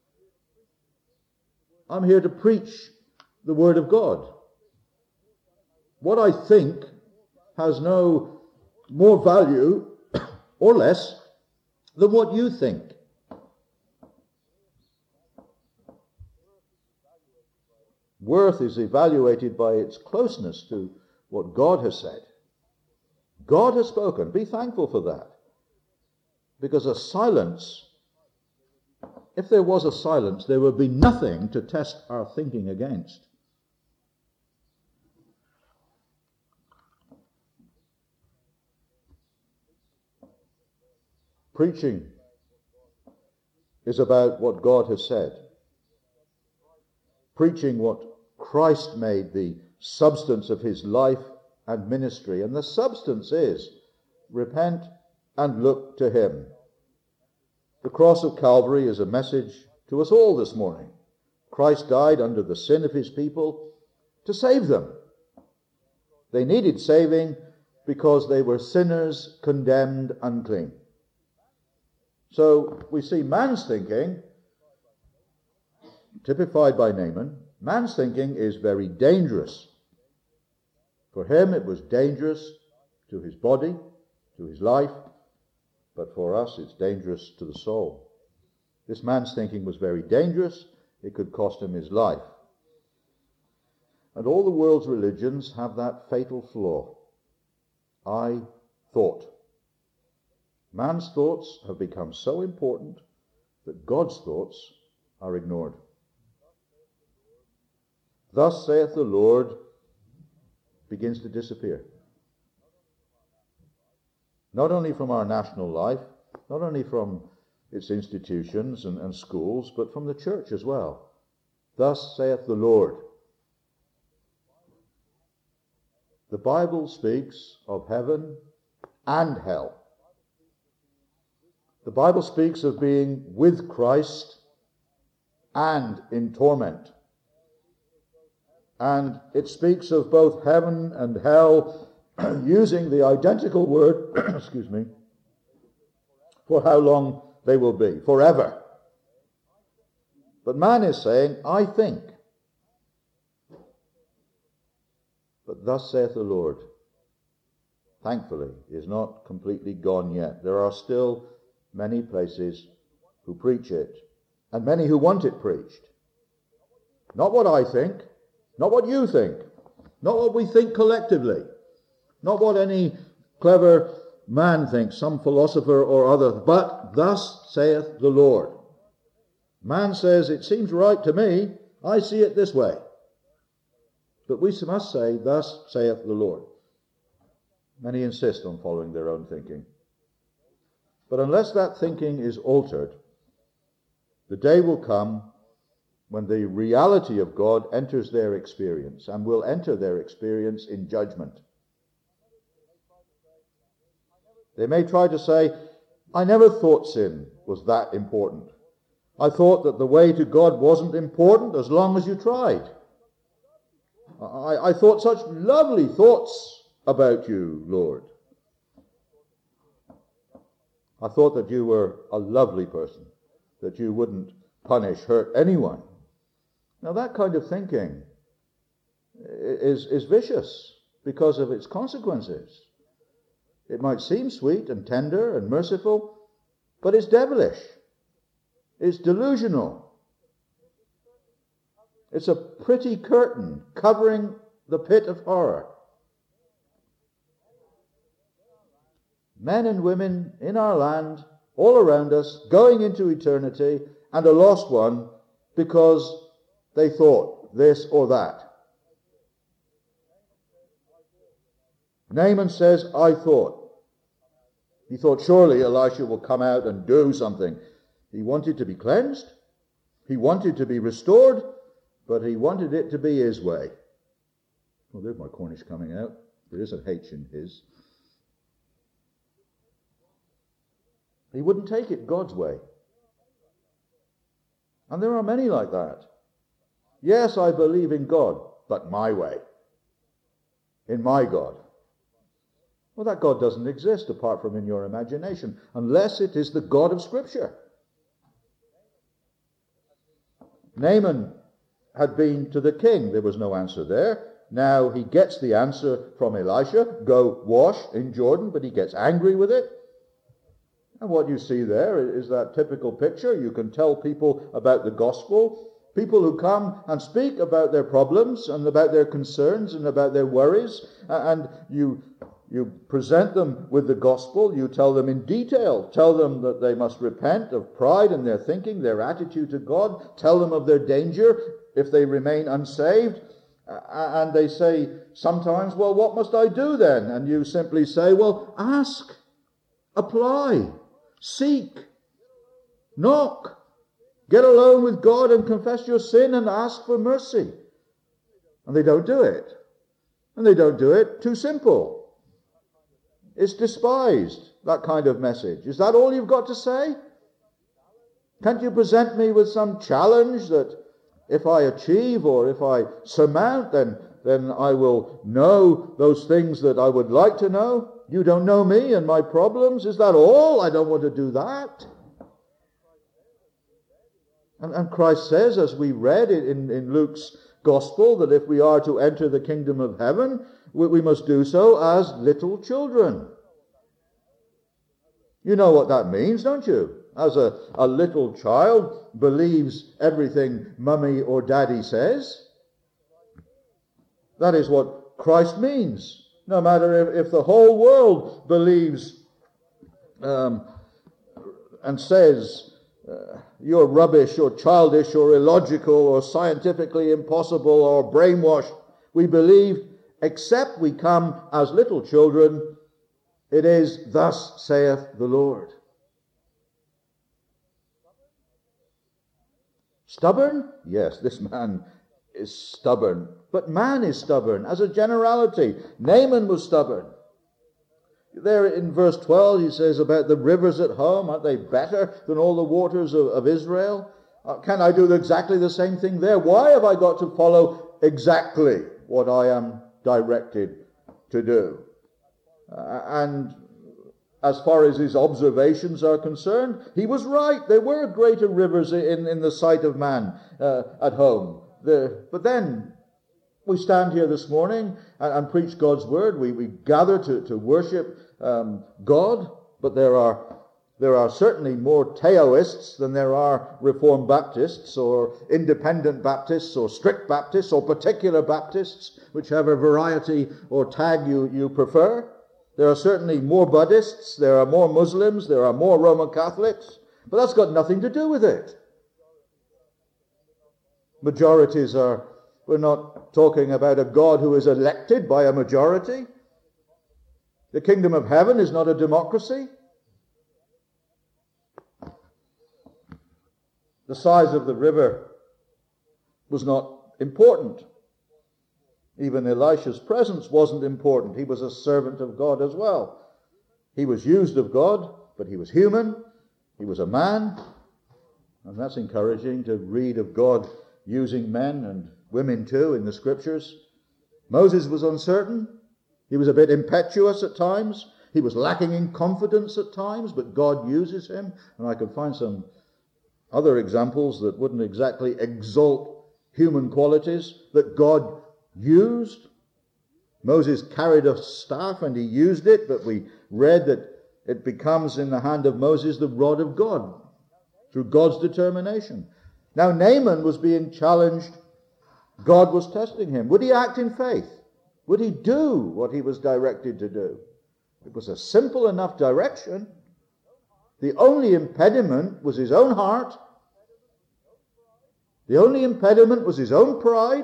I'm here to preach the Word of God. What I think has no more value or less than what you think. Worth is evaluated by its closeness to what God has said. God has spoken. Be thankful for that. Because a silence, if there was a silence, there would be nothing to test our thinking against. Preaching is about what God has said. Preaching what Christ made the substance of his life and ministry. And the substance is, repent and look to him. The cross of Calvary is a message to us all this morning. Christ died under the sin of his people to save them. They needed saving because they were sinners, condemned, unclean. So we see man's thinking, typified by Naaman. Man's thinking is very dangerous. For him it was dangerous to his body, to his life, but for us it's dangerous to the soul. This man's thinking was very dangerous. It could cost him his life. And all the world's religions have that fatal flaw. I thought. Man's thoughts have become so important that God's thoughts are ignored. Thus saith the Lord begins to disappear. Not only from our national life, not only from its institutions and schools, but from the church as well. Thus saith the Lord. The Bible speaks of heaven and hell. The Bible speaks of being with Christ and in torment. And it speaks of both heaven and hell using the identical word, for how long they will be, forever. But man is saying, I think. But thus saith the Lord, thankfully, is not completely gone yet. There are still many places who preach it, and many who want it preached. Not what I think, not what you think, not what we think collectively, not what any clever man thinks, some philosopher or other, but thus saith the Lord. Man says, it seems right to me, I see it this way. But we must say, thus saith the Lord. Many insist on following their own thinking. But unless that thinking is altered, the day will come when the reality of God enters their experience, and will enter their experience in judgment. They may try to say, I never thought sin was that important. I thought that the way to God wasn't important as long as you tried. I thought such lovely thoughts about you, Lord. I thought that you were a lovely person, that you wouldn't punish, hurt anyone. Now that kind of thinking is vicious because of its consequences. It might seem sweet and tender and merciful, but it's devilish. It's delusional. It's a pretty curtain covering the pit of horror. Men and women in our land, all around us, going into eternity, and a lost one because they thought this or that. Naaman says, I thought. He thought surely Elisha will come out and do something. He wanted to be cleansed. He wanted to be restored. But he wanted it to be his way. Well, there's my Cornish coming out. There is an H in his. He wouldn't take it God's way. And there are many like that. Yes, I believe in God, but my way. In my God. Well, that God doesn't exist apart from in your imagination, unless it is the God of Scripture. Naaman had been to the king. There was no answer there. Now he gets the answer from Elisha. Go wash in Jordan, but he gets angry with it. And what you see there is that typical picture. You can tell people about the gospel. People who come and speak about their problems and about their concerns and about their worries. And you present them with the gospel. You tell them in detail. Tell them that they must repent of pride in their thinking, their attitude to God. Tell them of their danger if they remain unsaved. And they say sometimes, well, what must I do then? And you simply say, well, ask, apply, seek, knock, get alone with God and confess your sin and ask for mercy. And they don't do it. And they don't do it. Too simple. It's despised, that kind of message. Is that all you've got to say? Can't you present me with some challenge that if I achieve or if I surmount, then I will know those things that I would like to know? You don't know me and my problems. Is that all? I don't want to do that. And Christ says, as we read it in Luke's Gospel, that if we are to enter the kingdom of heaven, we must do so as little children. You know what that means, don't you? As a little child believes everything mummy or daddy says. That is what Christ means. No matter if the whole world believes and says you're rubbish or childish or illogical or scientifically impossible or brainwashed, we believe, except we come as little children, it is, thus saith the Lord. Stubborn? Yes, this man is stubborn. But man is stubborn as a generality. Naaman was stubborn. There in verse 12 he says about the rivers at home, aren't they better than all the waters of Israel? Can I do exactly the same thing there? Why have I got to follow exactly what I am directed to do? And as far as his observations are concerned, he was right. There were greater rivers in the sight of man at home. But then we stand here this morning and preach God's word. We gather to worship God, but there are certainly more Taoists than there are Reformed Baptists or Independent Baptists or Strict Baptists or Particular Baptists, whichever variety or tag you prefer. There are certainly more Buddhists, there are more Muslims, there are more Roman Catholics, but that's got nothing to do with it. Majorities we're not talking about a God who is elected by a majority. The kingdom of heaven is not a democracy. The size of the river was not important. Even Elisha's presence wasn't important. He was a servant of God as well. He was used of God, but he was human. He was a man. And that's encouraging to read of God using men and women too in the scriptures. Moses was uncertain. He was a bit impetuous at times. He was lacking in confidence at times, but God uses him. And I could find some other examples that wouldn't exactly exalt human qualities that God used. Moses carried a staff and he used it, but we read that it becomes in the hand of Moses the rod of God through God's determination. Now Naaman was being challenged. God was testing him. Would he act in faith? Would he do what he was directed to do? It was a simple enough direction. The only impediment was his own heart. The only impediment was his own pride.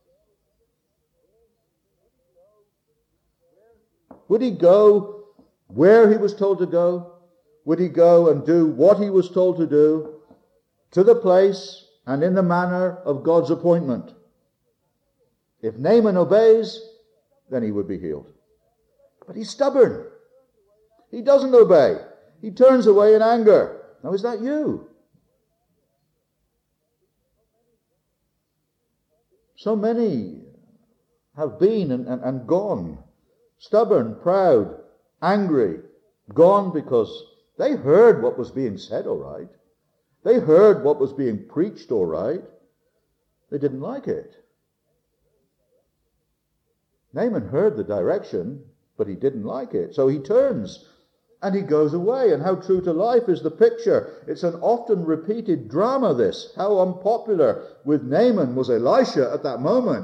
Would he go where he was told to go? Would he go and do what he was told to do to the place and in the manner of God's appointment? If Naaman obeys, then he would be healed. But he's stubborn. He doesn't obey. He turns away in anger. Now, is that you? So many have been and gone. Stubborn, proud, angry, gone because they heard what was being said all right. They heard what was being preached all right. They didn't like it. Naaman heard the direction, but he didn't like it. So he turns and he goes away. And how true to life is the picture. It's an often repeated drama, this. How unpopular with Naaman was Elisha at that moment.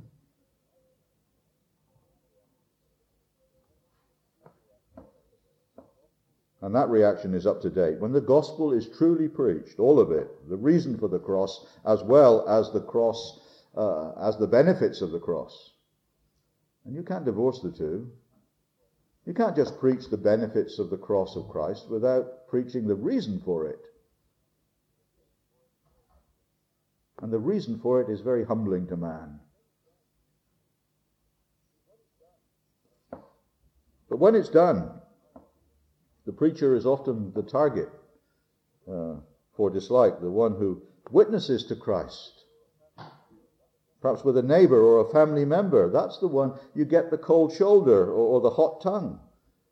And that reaction is up to date. When the gospel is truly preached, all of it, the reason for the cross, as well as the cross, as the benefits of the cross. And you can't divorce the two. You can't just preach the benefits of the cross of Christ without preaching the reason for it. And the reason for it is very humbling to man. But when it's done, the preacher is often the target for dislike, the one who witnesses to Christ. Perhaps with a neighbor or a family member, that's the one you get the cold shoulder or the hot tongue.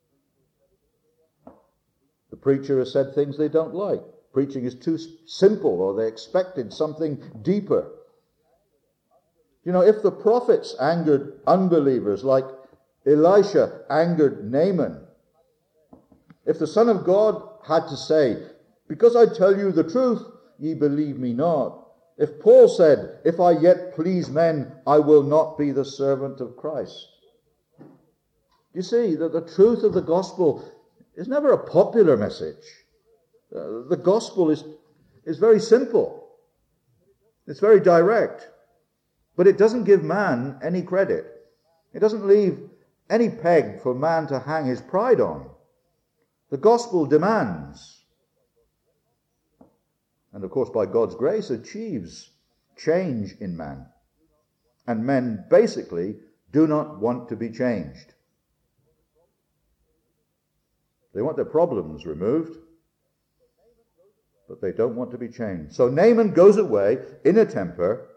The preacher has said things they don't like. Preaching is too simple, or they expected something deeper. You know, if the prophets angered unbelievers like Elisha angered Naaman, if the Son of God had to say, "Because I tell you the truth, ye believe me not," if Paul said, "If I yet please men, I will not be the servant of Christ." You see that the truth of the gospel is never a popular message. The gospel is very simple. It's very direct. But it doesn't give man any credit. It doesn't leave any peg for man to hang his pride on. The gospel demands, and of course by God's grace achieves, change in man. And men basically do not want to be changed. They want their problems removed, but they don't want to be changed. So Naaman goes away in a temper.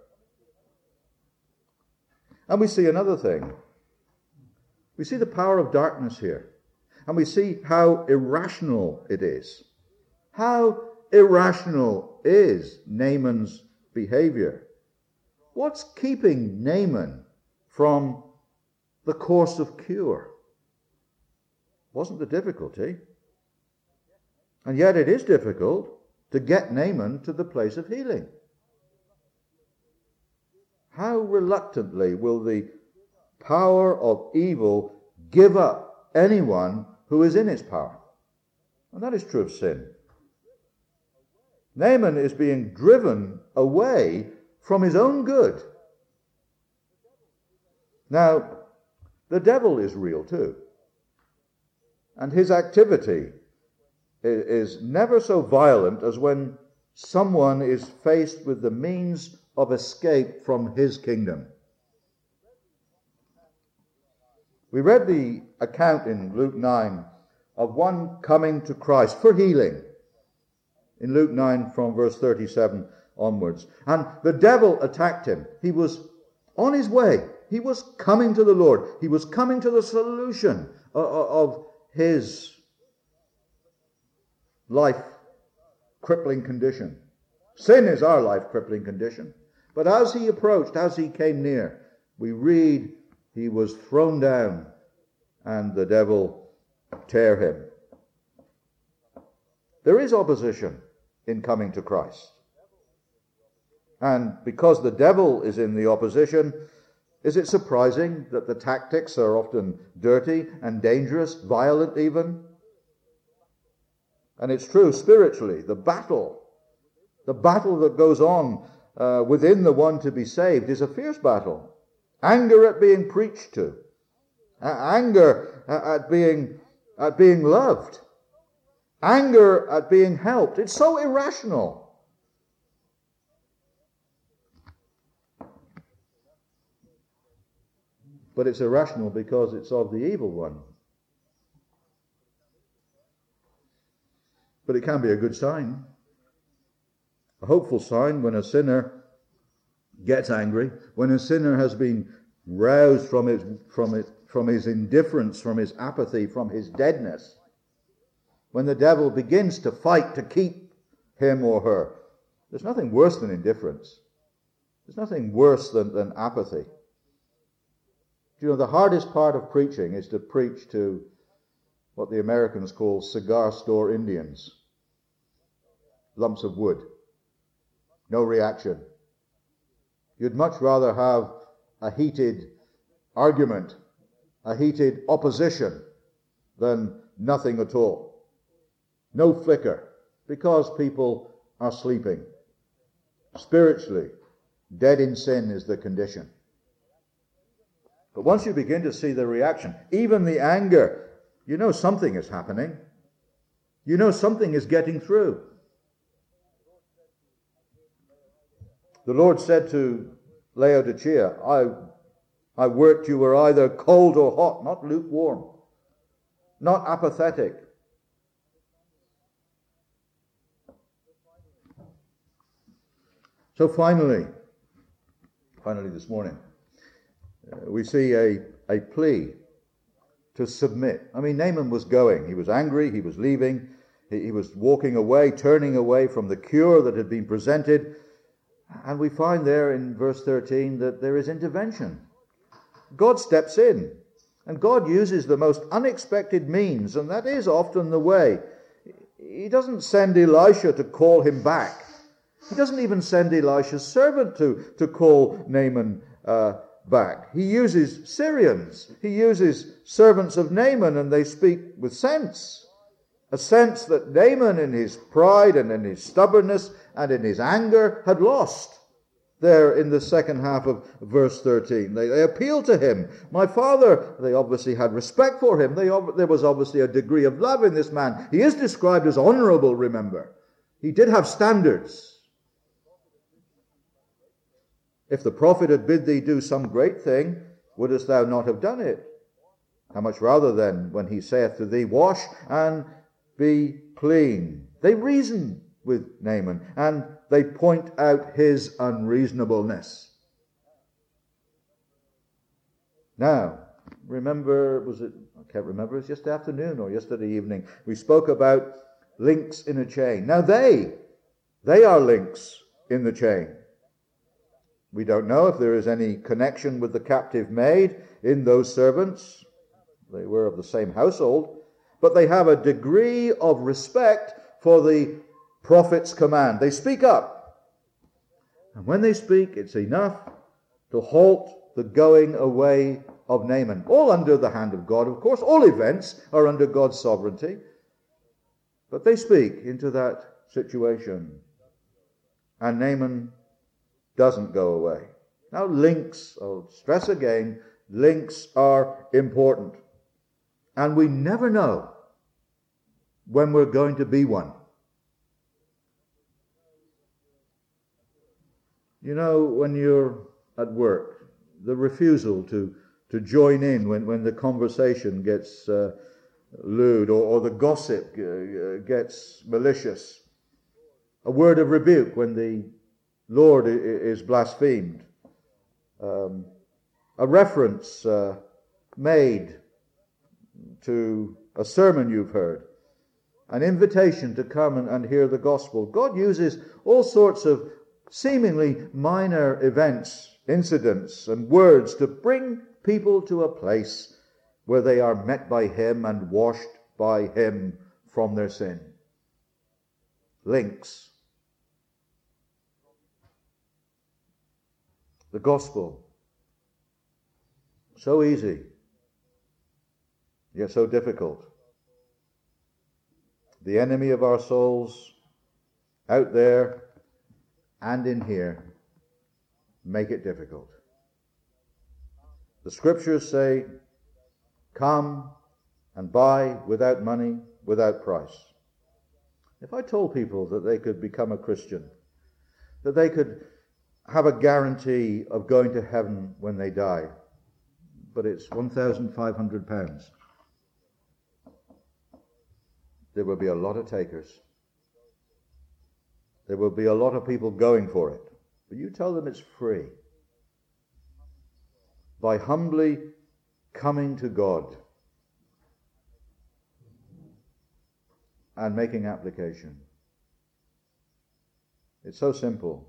And we see another thing. We see the power of darkness here. And we see how irrational it is. How irrational is Naaman's behavior? What's keeping Naaman from the course of cure? Wasn't the difficulty. And yet it is difficult to get Naaman to the place of healing. How reluctantly will the power of evil give up anyone who is in its power? And that is true of sin. Naaman is being driven away from his own good. Now, the devil is real too. And his activity is never so violent as when someone is faced with the means of escape from his kingdom. We read the account in Luke 9 of one coming to Christ for healing. In Luke 9 from verse 37 onwards. And the devil attacked him. He was on his way. He was coming to the Lord. He was coming to the solution of his life-crippling condition. Sin is our life-crippling condition. But as he approached, as he came near, we read he was thrown down and the devil tear him. There is opposition in coming to Christ. And because the devil is in the opposition, is it surprising that the tactics are often dirty and dangerous, violent even? And it's true spiritually, the battle that goes on within the one to be saved is a fierce battle. Anger at being preached to, anger at being loved, anger at being helped. It's so irrational. But it's irrational because it's of the evil one. But it can be a good sign. A hopeful sign when a sinner gets angry, when a sinner has been roused from his indifference, from his apathy, from his deadness. When the devil begins to fight to keep him or her. There's nothing worse than indifference. There's nothing worse than apathy. You know, the hardest part of preaching is to preach to what the Americans call cigar store Indians. Lumps of wood. No reaction. You'd much rather have a heated argument, a heated opposition, than nothing at all. No flicker, because people are sleeping. Spiritually, dead in sin is the condition. But once you begin to see the reaction, even the anger, you know something is happening. You know something is getting through. The Lord said to Laodicea, I worked you were either cold or hot, not lukewarm. not apathetic. So finally this morning, we see a plea to submit. I mean, Naaman was going. He was angry. He was leaving. He was walking away, turning away from the cure that had been presented. And we find there in verse 13 that there is intervention. God steps in. And God uses the most unexpected means. And that is often the way. He doesn't send Elisha to call him back. He doesn't even send Elisha's servant to call Naaman back. He uses Syrians. He uses servants of Naaman, and they speak with sense. A sense that Naaman, in his pride and in his stubbornness and in his anger, had lost there in the second half of verse 13. They appeal to him. My father, they obviously had respect for him. There was obviously a degree of love in this man. He is described as honorable, remember. He did have standards. If the prophet had bid thee do some great thing, wouldest thou not have done it? How much rather then, when he saith to thee, wash and be clean. They reason with Naaman, and they point out his unreasonableness. Now, remember, I can't remember, it was yesterday afternoon or yesterday evening, we spoke about links in a chain. Now they are links in the chain. We don't know if there is any connection with the captive maid in those servants. They were of the same household. But they have a degree of respect for the prophet's command. They speak up. And when they speak, it's enough to halt the going away of Naaman. All under the hand of God, of course. All events are under God's sovereignty. But they speak into that situation. And Naaman doesn't go away. Now links, I'll stress again, links are important. And we never know when we're going to be one. You know, when you're at work, the refusal to join in when the conversation gets lewd or the gossip gets malicious. A word of rebuke when the Lord is blasphemed. A reference made to a sermon you've heard. An invitation to come and hear the gospel. God uses all sorts of seemingly minor events, incidents, and words to bring people to a place where they are met by Him and washed by Him from their sin. Links. The gospel. So easy, yet so difficult. The enemy of our souls, out there and in here, make it difficult. The scriptures say, come and buy without money, without price. If I told people that they could become a Christian, that they could have a guarantee of going to heaven when they die, but it's £1,500, there will be a lot of takers. There will be a lot of people going for it. But you tell them it's free. By humbly coming to God and making application. It's so simple.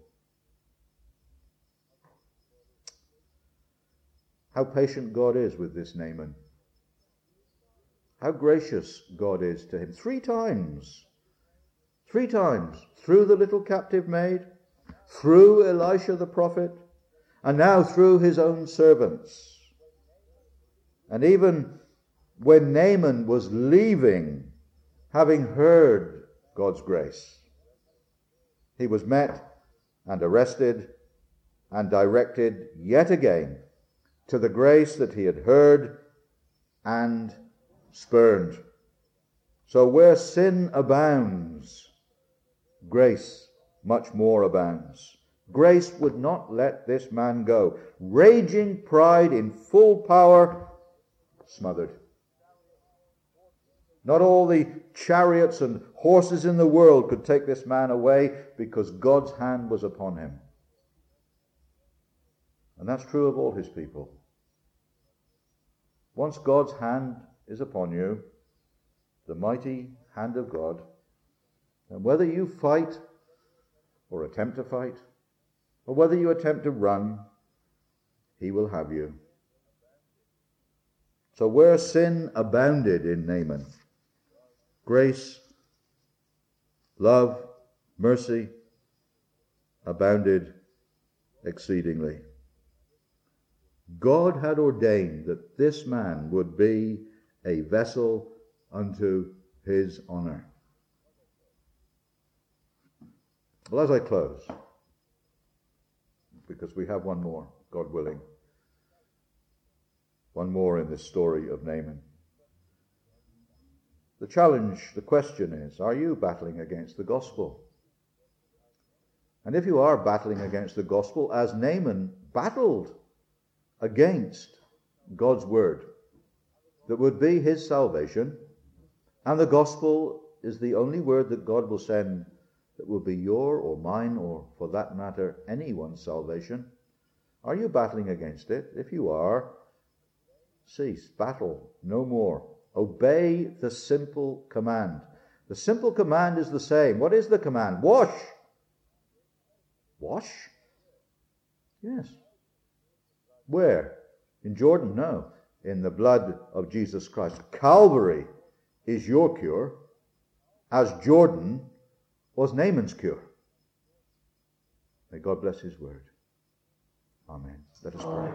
How patient God is with this Naaman. How gracious God is to him. 3 times, through the little captive maid, through Elisha the prophet, and now through his own servants. And even when Naaman was leaving, having heard God's grace, he was met and arrested and directed yet again to the grace that he had heard and spurned. So where sin abounds, grace much more abounds. Grace would not let this man go. Raging pride in full power, smothered. Not all the chariots and horses in the world could take this man away, because God's hand was upon him. And that's true of all his people. Once God's hand is upon you, the mighty hand of God, and whether you fight or attempt to fight, or whether you attempt to run, he will have you. So where sin abounded in Naaman, grace, love, mercy abounded exceedingly. God had ordained that this man would be a vessel unto his honor. Well, as I close, because we have one more, God willing, one more in this story of Naaman. The challenge, the question is, are you battling against the gospel? And if you are battling against the gospel, as Naaman battled against God's word that would be his salvation, and the gospel is the only word that God will send that will be your or mine, or for that matter anyone's salvation, are you battling against it? If you are, cease, battle no more. Obey the simple command. The simple command is the same. What is the command? Wash. Wash? Yes. Where? In Jordan? No. In the blood of Jesus Christ. Calvary is your cure, as Jordan was Naaman's cure. May God bless his word. Amen. Let us pray.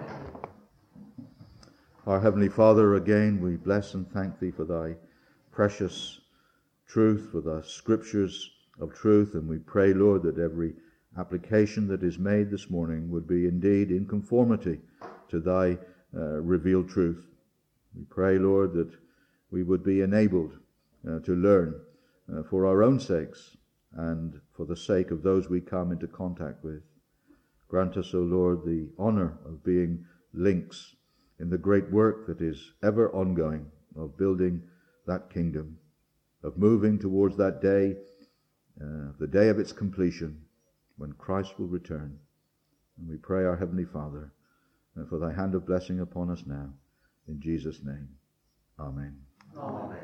Our Heavenly Father, again we bless and thank thee for thy precious truth, for the scriptures of truth, and we pray, Lord, that every application that is made this morning would be indeed in conformity to thy revealed truth. We pray, Lord, that we would be enabled to learn for our own sakes and for the sake of those we come into contact with. Grant us, O Lord, the honor of being links in the great work that is ever ongoing of building that kingdom, of moving towards that day, the day of its completion, when Christ will return. And we pray, our Heavenly Father, for thy hand of blessing upon us now. In Jesus' name, amen. Amen.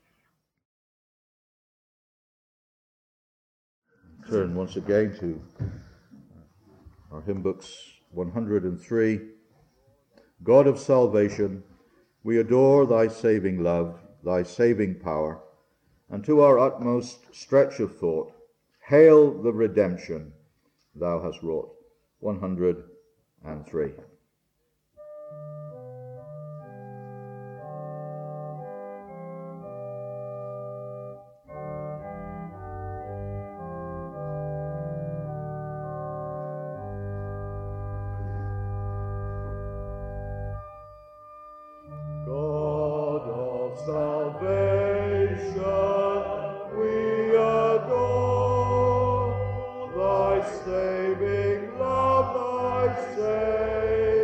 Turn once again to our hymn books 103. God of salvation, we adore thy saving love, thy saving power, and to our utmost stretch of thought, hail the redemption thou hast wrought. 103. Saving love, thy saving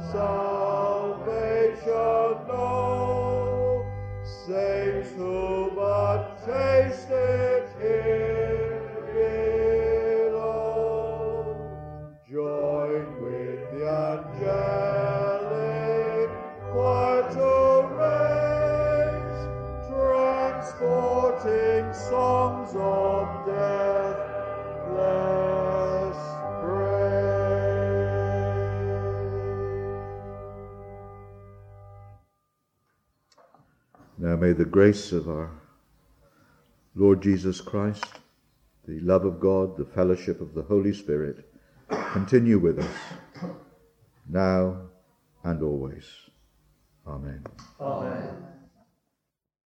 salvation know. Saints who but taste it here below, join with the angelic choir to raise transporting songs of deathless praise. Now may the grace of our Lord Jesus Christ, the love of God, the fellowship of the Holy Spirit continue with us now and always. Amen. Amen.